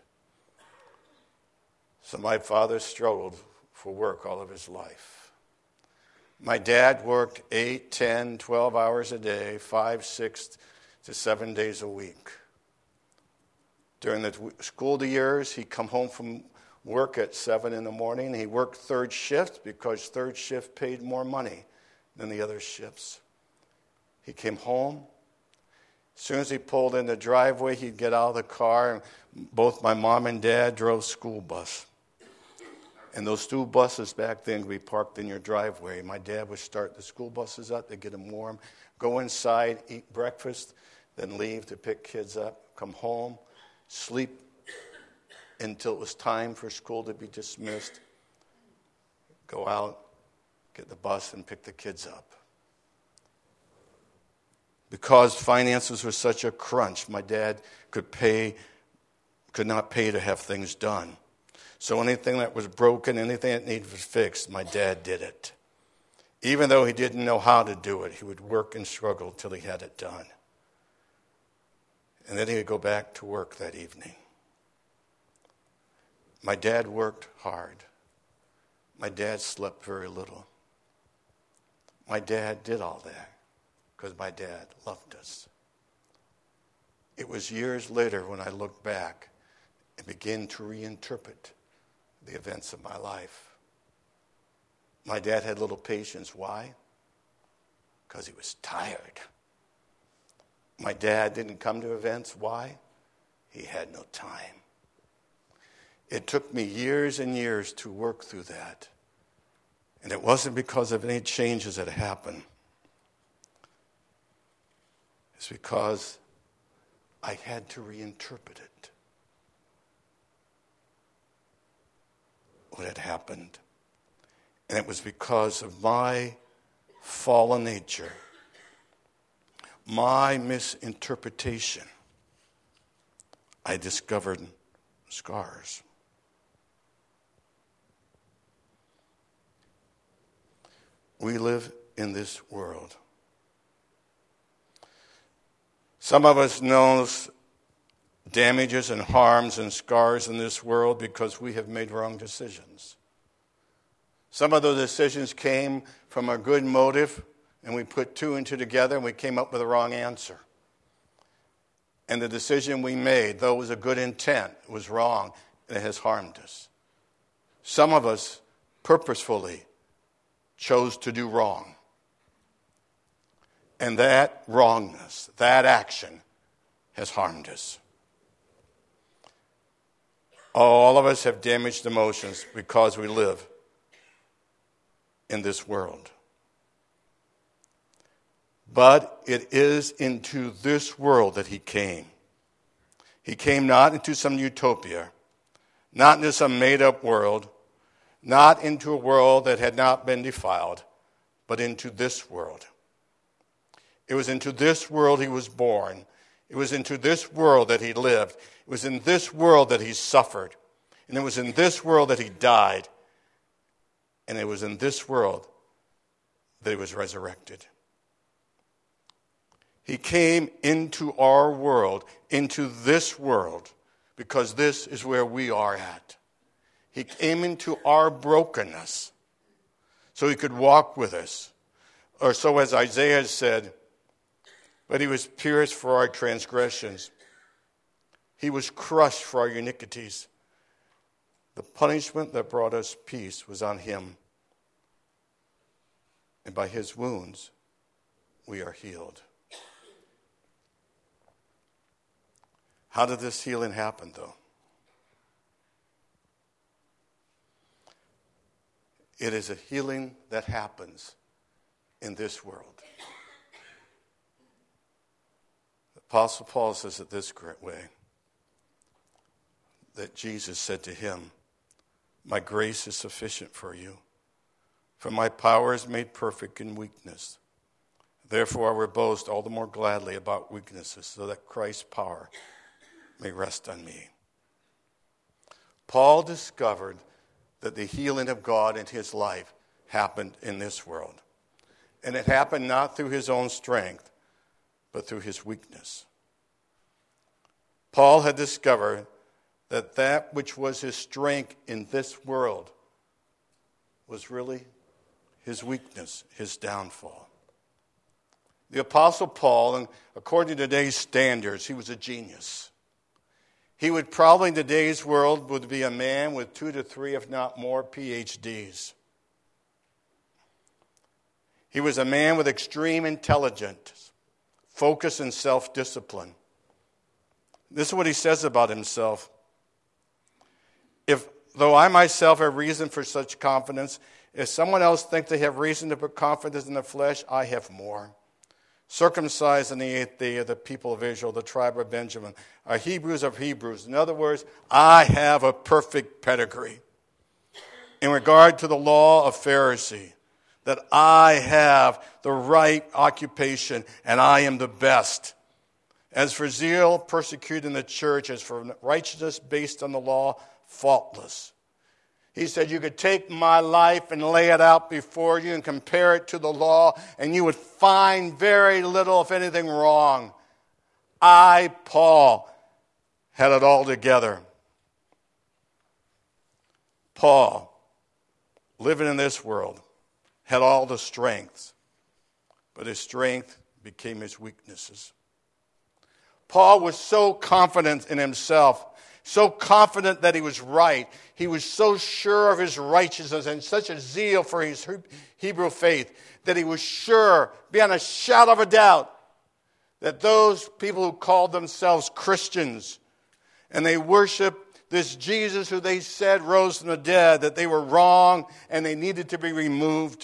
So my father struggled for work all of his life. My dad worked 8, 10, 12 hours a day, 5, 6 to 7 days a week. During the school years, he'd come home from work at 7 in the morning. He worked third shift because third shift paid more money than the other shifts. He came home. As soon as he pulled in the driveway, he'd get out of the car, and both my mom and dad drove school bus. And those school buses back then would be parked in your driveway. My dad would start the school buses up to get them warm, go inside, eat breakfast, then leave to pick kids up, come home, sleep until it was time for school to be dismissed, go out, get the bus, and pick the kids up. Because finances were such a crunch, my dad could not pay to have things done. So anything that was broken, anything that needed to be fixed, my dad did it. Even though he didn't know how to do it, he would work and struggle until he had it done. And then he would go back to work that evening. My dad worked hard. My dad slept very little. My dad did all that because my dad loved us. It was years later when I looked back and began to reinterpret the events of my life. My dad had little patience. Why? Because he was tired. My dad didn't come to events. Why? He had no time. It took me years and years to work through that. And it wasn't because of any changes that happened. It's because I had to reinterpret it. What had happened. And it was because of my fallen nature, my misinterpretation, I discovered scars. We live in this world. Some of us know damages and harms and scars in this world because we have made wrong decisions. Some of those decisions came from a good motive, and we put two and two together, and we came up with a wrong answer. And the decision we made, though it was a good intent, was wrong, and it has harmed us. Some of us purposefully chose to do wrong. And that wrongness, that action, has harmed us. All of us have damaged emotions because we live in this world. But it is into this world that he came. He came not into some utopia, not into some made-up world, not into a world that had not been defiled, but into this world. It was into this world he was born. It was into this world that he lived. It was in this world that he suffered. And it was in this world that he died. And it was in this world that he was resurrected. He came into our world, into this world, because this is where we are at. He came into our brokenness so he could walk with us. Or so as Isaiah said, but he was pierced for our transgressions. He was crushed for our iniquities. The punishment that brought us peace was on him. And by his wounds, we are healed. How did this healing happen, though? It is a healing that happens in this world. The Apostle Paul says it this great way, that Jesus said to him, "My grace is sufficient for you, for my power is made perfect in weakness. Therefore, I will boast all the more gladly about weaknesses, so that Christ's power may rest on me. Paul discovered that the healing of God in his life happened in this world. And it happened not through his own strength, but through his weakness. Paul had discovered that that which was his strength in this world was really his weakness, his downfall. The Apostle Paul, and according to today's standards, he was a genius. He would probably in today's world would be a man with 2 to 3, if not more, PhDs. He was a man with extreme intelligence, focus, and self-discipline. This is what he says about himself. Though I myself have reason for such confidence, if someone else thinks they have reason to put confidence in the flesh, I have more. Circumcised on the 8th day of the people of Israel, the tribe of Benjamin, are Hebrews of Hebrews. In other words, I have a perfect pedigree. In regard to the law of Pharisee, that I have the right occupation and I am the best. As for zeal, persecuting the church. As for righteousness based on the law, faultless. He said, you could take my life and lay it out before you and compare it to the law, and you would find very little, if anything, wrong. I, Paul, had it all together. Paul, living in this world, had all the strengths, but his strength became his weaknesses. Paul was so confident in himself, so confident that he was right. He was so sure of his righteousness and such a zeal for his Hebrew faith that he was sure, beyond a shadow of a doubt, that those people who called themselves Christians and they worshiped this Jesus who they said rose from the dead, that they were wrong and they needed to be removed.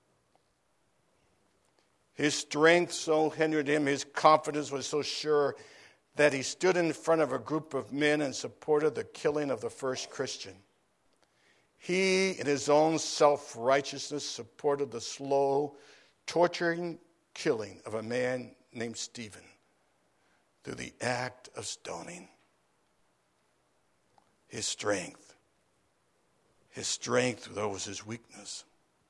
His strength so hindered him, his confidence was so sure that he stood in front of a group of men and supported the killing of the first Christian. He, in his own self-righteousness, supported the slow, torturing killing of a man named Stephen through the act of stoning. His strength, though, was his weakness.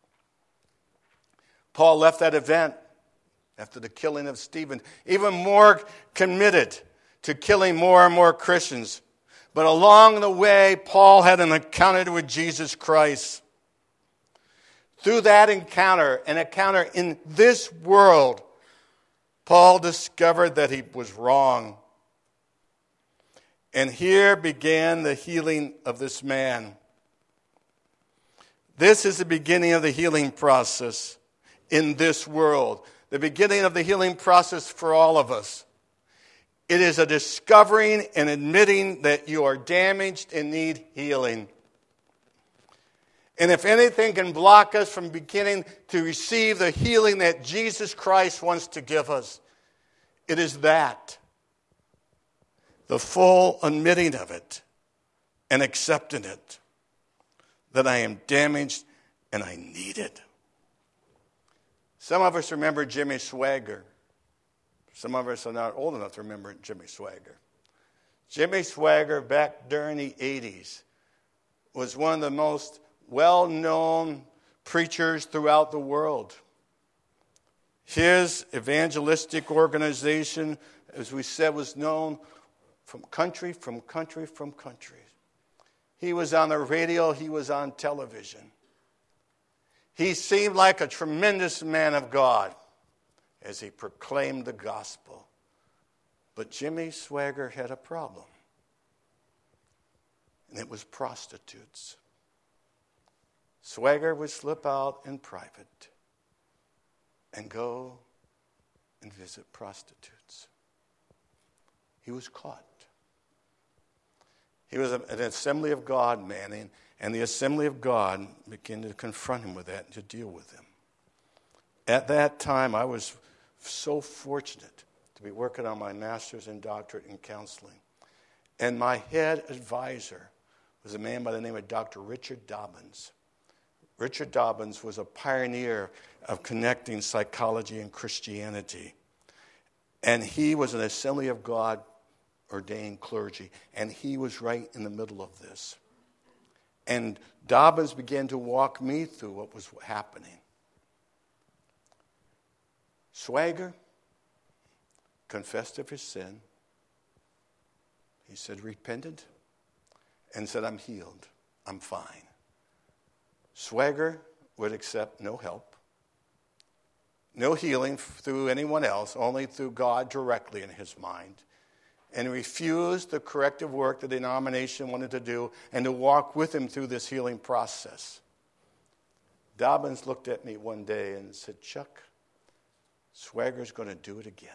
Paul left that event after the killing of Stephen, even more committed to killing more and more Christians. But along the way, Paul had an encounter with Jesus Christ. Through that encounter, an encounter in this world, Paul discovered that he was wrong. And here began the healing of this man. This is the beginning of the healing process in this world. The beginning of the healing process for all of us. It is a discovering and admitting that you are damaged and need healing. And if anything can block us from beginning to receive the healing that Jesus Christ wants to give us, it is that. The full admitting of it and accepting it. That I am damaged and I need it. Some of us remember Jimmy Swaggart. Some of us are not old enough to remember Jimmy Swaggart. Jimmy Swaggart, back during the 80s, was one of the most well-known preachers throughout the world. His evangelistic organization, as we said, was known from country. He was on the radio, he was on television. He seemed like a tremendous man of God as he proclaimed the gospel. But Jimmy Swaggart had a problem. And it was prostitutes. Swaggart would slip out in private and go and visit prostitutes. He was caught. He was an Assembly of God man, and the Assembly of God began to confront him with that and to deal with him. At that time, I was so fortunate to be working on my master's and doctorate in counseling. And my head advisor was a man by the name of Dr. Richard Dobbins. Richard Dobbins was a pioneer of connecting psychology and Christianity. And he was an Assembly of God ordained clergy, and he was right in the middle of this. And Dobbins began to walk me through what was happening. Swagger confessed of his sin. He said, repented, and said, I'm healed. I'm fine. Swagger would accept no help, no healing through anyone else, only through God directly in his mind, and refused the corrective work the denomination wanted to do and to walk with him through this healing process. Dobbins looked at me one day and said, Chuck, Swagger's going to do it again.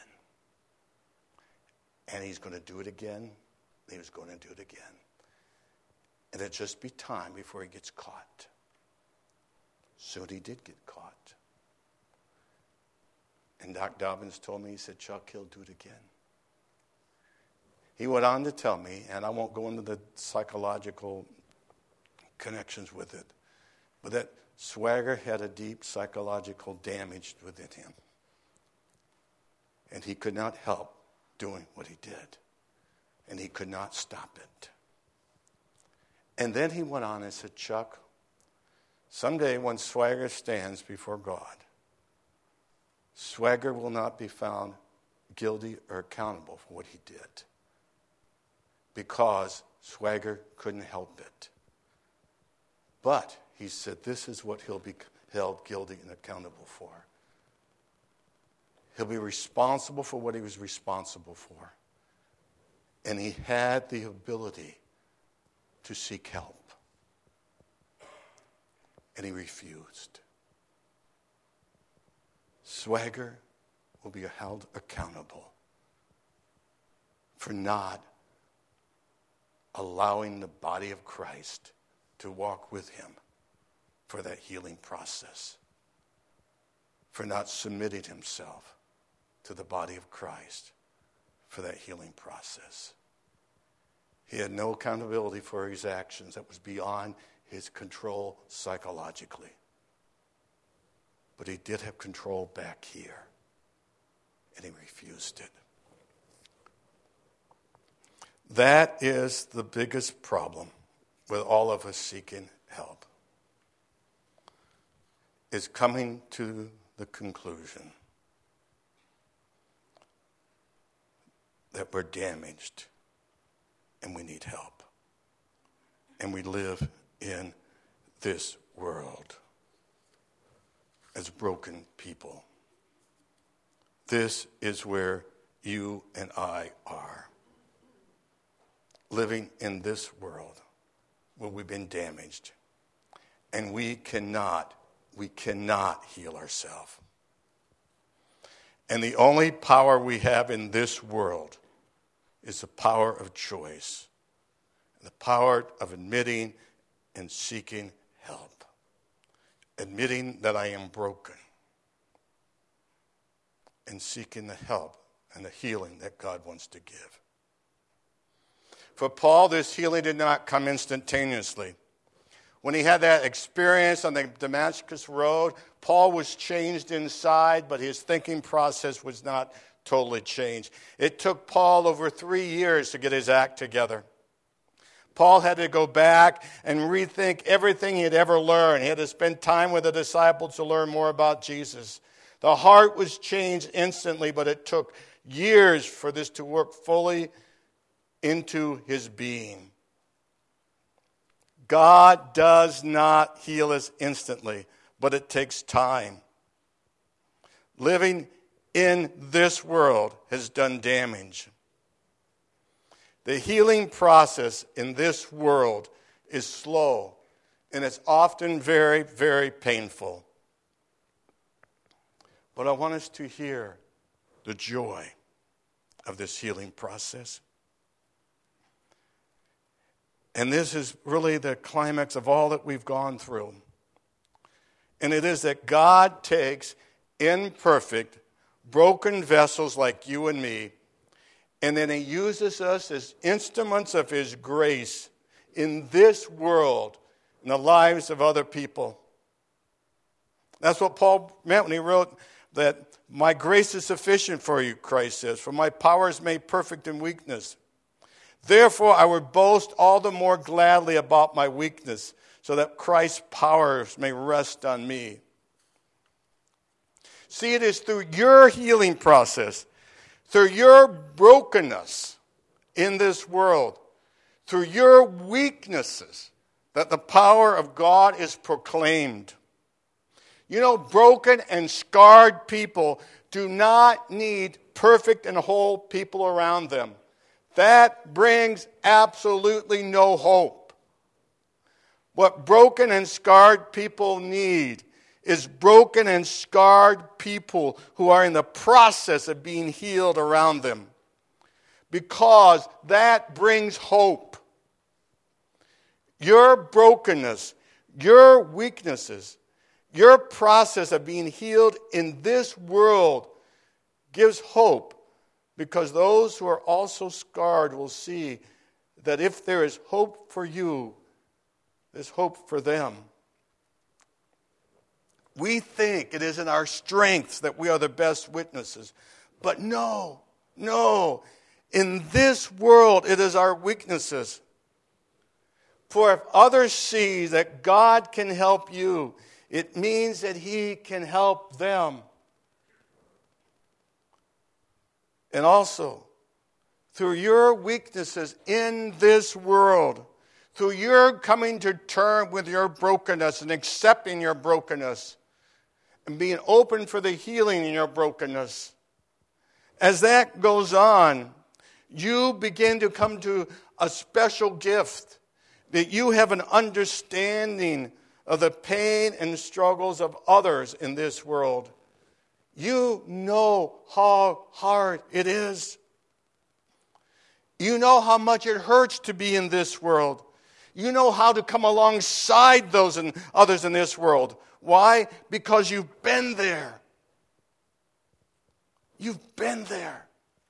And he's going to do it again. He was going to do it again. And it'd just be time before he gets caught. So he did get caught. And Doc Dobbins told me, he said, Chuck, he'll do it again. He went on to tell me, and I won't go into the psychological connections with it, but that Swagger had a deep psychological damage within him. And he could not help doing what he did. And he could not stop it. And then he went on and said, Chuck, someday when Swagger stands before God, Swagger will not be found guilty or accountable for what he did, because Swagger couldn't help it. But he said this is what he'll be held guilty and accountable for. He'll be responsible for what he was responsible for. And he had the ability to seek help. And he refused. Swagger will be held accountable for not allowing the body of Christ to walk with him for that healing process, for not submitting himself to the body of Christ for that healing process. He had no accountability for his actions. That was beyond his control psychologically. But he did have control back here, and he refused it. That is the biggest problem with all of us seeking help, is coming to the conclusion that we're damaged and we need help. And we live in this world as broken people. This is where you and I are. Living in this world where we've been damaged. And we cannot heal ourselves. And the only power we have in this world is the power of choice. The power of admitting and seeking help. Admitting that I am broken. And seeking the help and the healing that God wants to give. For Paul, this healing did not come instantaneously. When he had that experience on the Damascus Road, Paul was changed inside, but his thinking process was not totally changed. It took Paul over 3 years to get his act together. Paul had to go back and rethink everything he had ever learned. He had to spend time with the disciples to learn more about Jesus. The heart was changed instantly, but it took years for this to work fully into his being. God does not heal us instantly, but it takes time. Living in this world has done damage. The healing process in this world is slow, and it's often very, very painful. But I want us to hear the joy of this healing process. And this is really the climax of all that we've gone through. And it is that God takes imperfect, broken vessels like you and me, and then he uses us as instruments of his grace in this world, in the lives of other people. That's what Paul meant when he wrote that my grace is sufficient for you, Christ says, for my power is made perfect in weakness. Therefore, I would boast all the more gladly about my weakness, so that Christ's powers may rest on me. See, it is through your healing process, through your brokenness in this world, through your weaknesses, that the power of God is proclaimed. You know, broken and scarred people do not need perfect and whole people around them. That brings absolutely no hope. What broken and scarred people need is broken and scarred people who are in the process of being healed around them. Because that brings hope. Your brokenness, your weaknesses, your process of being healed in this world gives hope, because those who are also scarred will see that if there is hope for you, there's hope for them. We think it is in our strengths that we are the best witnesses. But no. In this world, it is our weaknesses. For if others see that God can help you, it means that He can help them. And also, through your weaknesses in this world, through your coming to terms with your brokenness and accepting your brokenness and being open for the healing in your brokenness, as that goes on, you begin to come to a special gift, that you have an understanding of the pain and struggles of others in this world. You know how hard it is. You know how much it hurts to be in this world. You know how to come alongside those and others in this world. Why? Because you've been there. You've been there.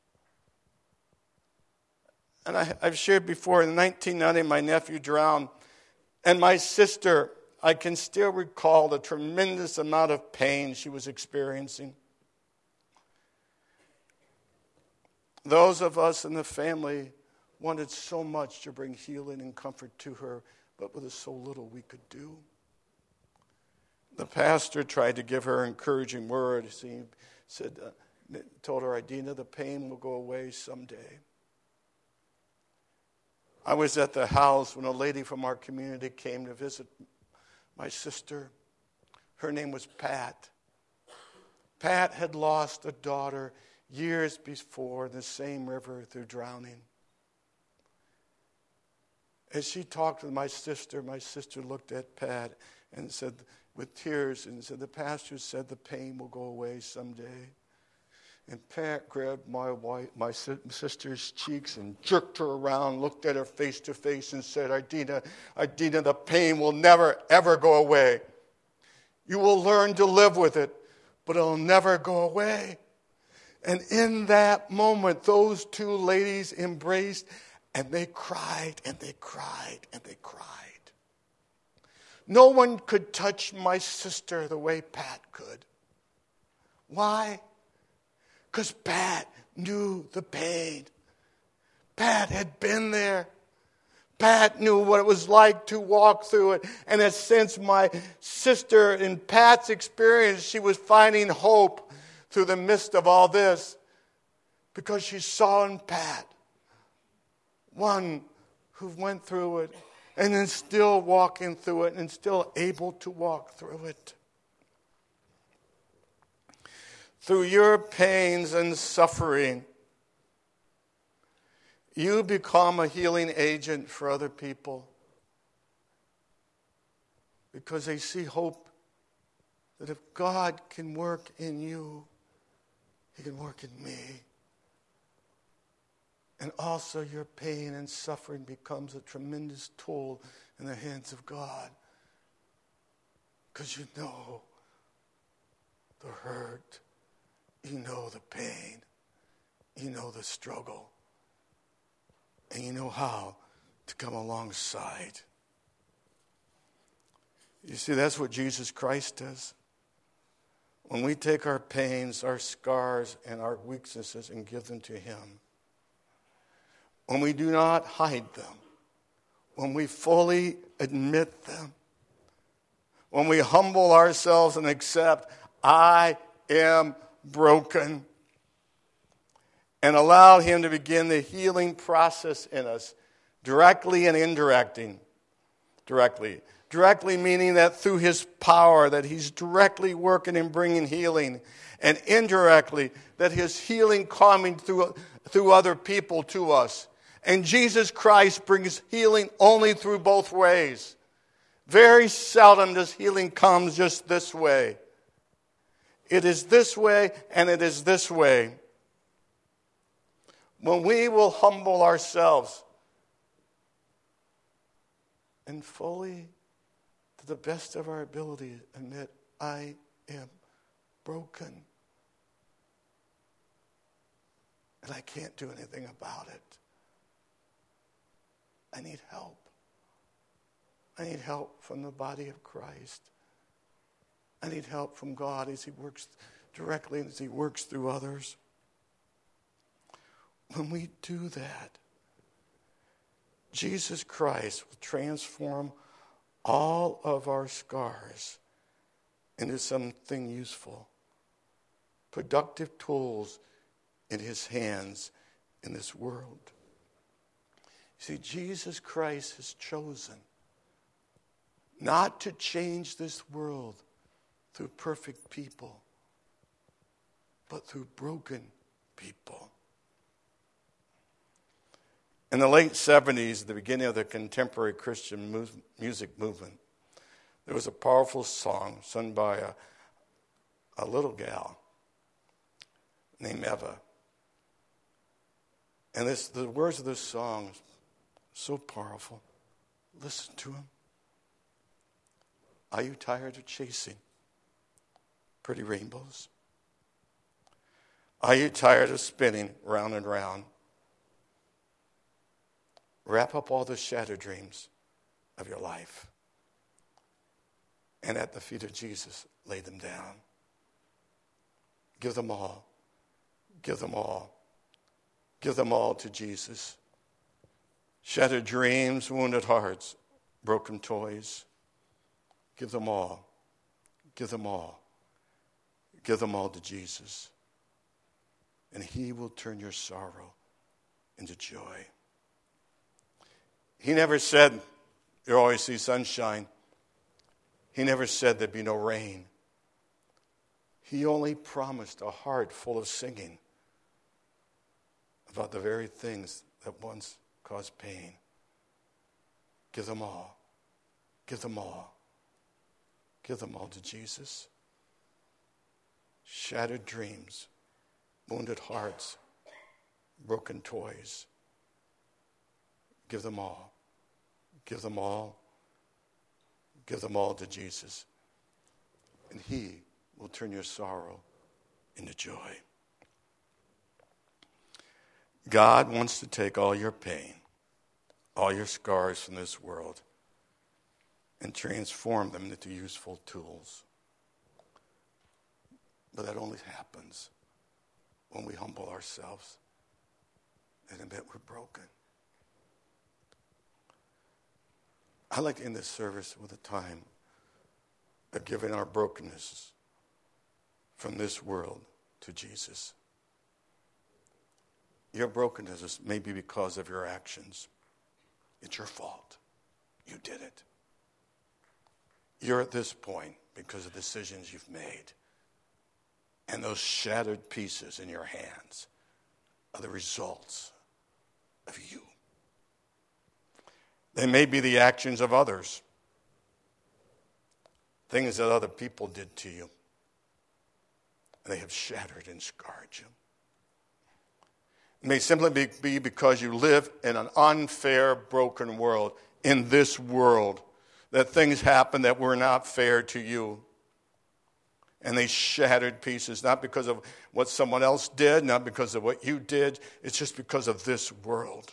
And I've shared before, in 1990, my nephew drowned. And my sister, I can still recall the tremendous amount of pain she was experiencing. Those of us in the family wanted so much to bring healing and comfort to her, but with so little we could do. The pastor tried to give her an encouraging word. He said, told her, Idina, the pain will go away someday. I was at the house when a lady from our community came to visit my sister. Her name was Pat. Pat had lost a daughter years before in the same river through drowning. As she talked with my sister looked at Pat and said, with tears, and said, the pastor said the pain will go away someday. And Pat grabbed my sister's cheeks and jerked her around, looked at her face to face and said, Idina, the pain will never, ever go away. You will learn to live with it, but it'll never go away. And in that moment, those two ladies embraced, and they cried, and they cried, and they cried. No one could touch my sister the way Pat could. Why? Because Pat knew the pain. Pat had been there. Pat knew what it was like to walk through it. And since my sister, in Pat's experience, she was finding hope through the midst of all this, because she saw in Pat one who went through it and is still walking through it and still able to walk through it. Through your pains and suffering, you become a healing agent for other people, because they see hope that if God can work in you, He can work in me. And also your pain and suffering becomes a tremendous tool in the hands of God, because you know the hurt, you know the pain, you know the struggle, and you know how to come alongside. You see, that's what Jesus Christ does. when we take our pains, our scars, and our weaknesses and give them to Him, when we do not hide them, when we fully admit them, when we humble ourselves and accept, I am broken, and allow Him to begin the healing process in us, directly and indirectly. Directly meaning that through His power, that He's directly working and bringing healing, and indirectly that His healing coming through other people to us. And Jesus Christ brings healing only through both ways. Very seldom does healing come just this way. It is this way and it is this way. When we will humble ourselves and fully, to the best of our ability, admit, I am broken. And I can't do anything about it. I need help. I need help from the body of Christ. I need help from God as He works directly and as He works through others. When we do that, Jesus Christ will transform all of our scars into something useful, productive tools in His hands in this world. See, Jesus Christ has chosen not to change this world through perfect people, but through broken people. In the late 70s, the beginning of the contemporary Christian music movement, there was a powerful song sung by a little gal named Eva. And the words of this song are so powerful. Listen to them. Are you tired of chasing pretty rainbows? Are you tired of spinning round and round? Wrap up all the shattered dreams of your life, and at the feet of Jesus, lay them down. Give them all. Give them all. Give them all to Jesus. Shattered dreams, wounded hearts, broken toys. Give them all. Give them all. Give them all to Jesus. And He will turn your sorrow into joy. He never said you'll always see sunshine. He never said there'd be no rain. He only promised a heart full of singing about the very things that once caused pain. Give them all. Give them all. Give them all to Jesus. Shattered dreams, wounded hearts, broken toys. Give them all. Give them all. Give them all to Jesus. And He will turn your sorrow into joy. God wants to take all your pain, all your scars from this world, and transform them into useful tools. But that only happens when we humble ourselves and admit we're broken. I'd like to end this service with a time of giving our brokenness from this world to Jesus. Your brokenness may be because of your actions. It's your fault. You did it. You're at this point because of decisions you've made. And those shattered pieces in your hands are the results of you. They may be the actions of others, things that other people did to you. And they have shattered and scarred you. It may simply be because you live in an unfair, broken world, in this world, that things happen that were not fair to you. And they shattered pieces, not because of what someone else did, not because of what you did. It's just because of this world.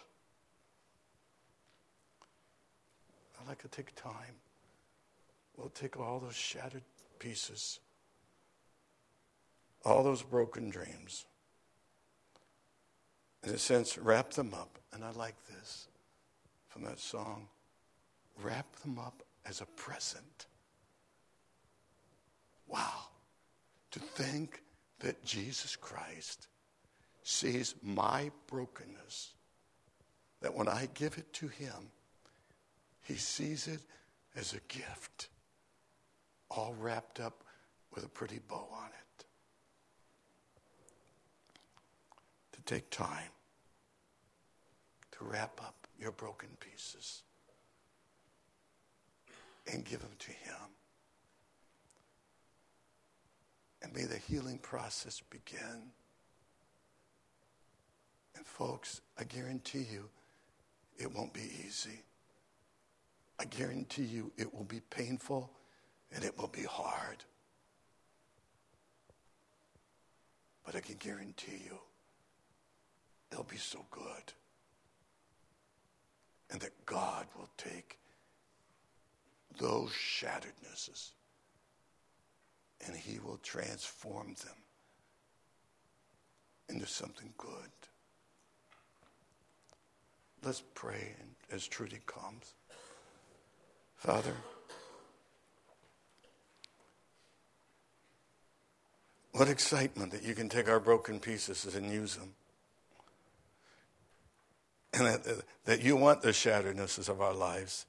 I'd like to take time. We'll take all those shattered pieces all those broken dreams. In a sense, wrap them up. And I like this from that song. Wrap them up as a present. Wow. To think that Jesus Christ sees my brokenness, that when I give it to him, he sees it as a gift, all wrapped up with a pretty bow on it. To take time to wrap up your broken pieces and give them to him. And may the healing process begin. And folks, I guarantee you, it won't be easy. I guarantee you it will be painful and it will be hard. But I can guarantee you it'll be so good. And that God will take those shatterednesses and he will transform them into something good. Let's pray as Trudy comes. Father, what excitement that you can take our broken pieces and use them. And that you want the shatterednesses of our lives.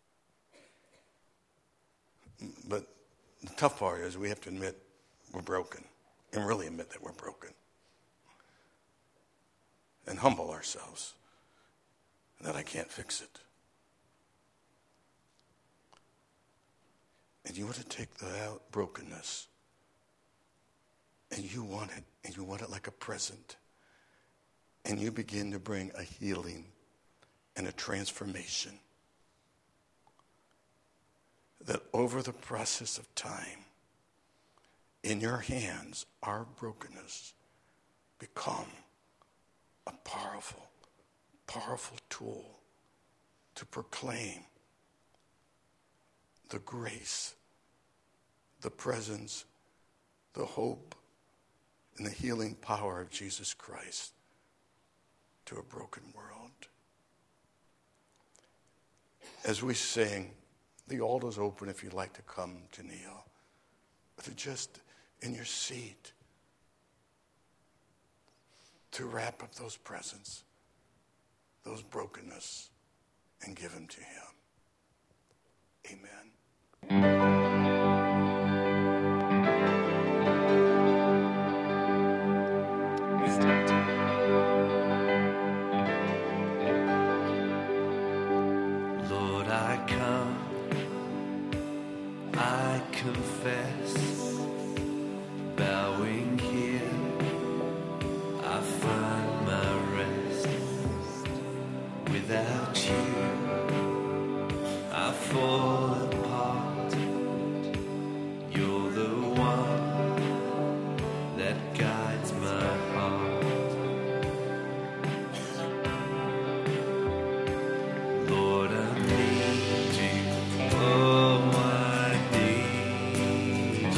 But the tough part is we have to admit we're broken. And really admit that we're broken. And humble ourselves. And that I can't fix it. And you want to take the brokenness. And you want it. And you want it like a present. And you begin to bring a healing and a transformation. That over the process of time, in your hands, our brokenness become a powerful, powerful tool to proclaim the grace, the presence, the hope, and the healing power of Jesus Christ to a broken world. As we sing, the altar's open if you'd like to come to kneel. Or to just in your seat to wrap up those presents, those brokenness, and give them to him. Amen. Lord, I come, I confess, bowing here, I find my rest. Without you, I fall apart. You're the one that guides my heart. Lord, I need you. Oh, I need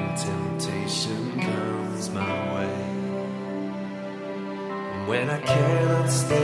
temptation comes my way, when I cannot stay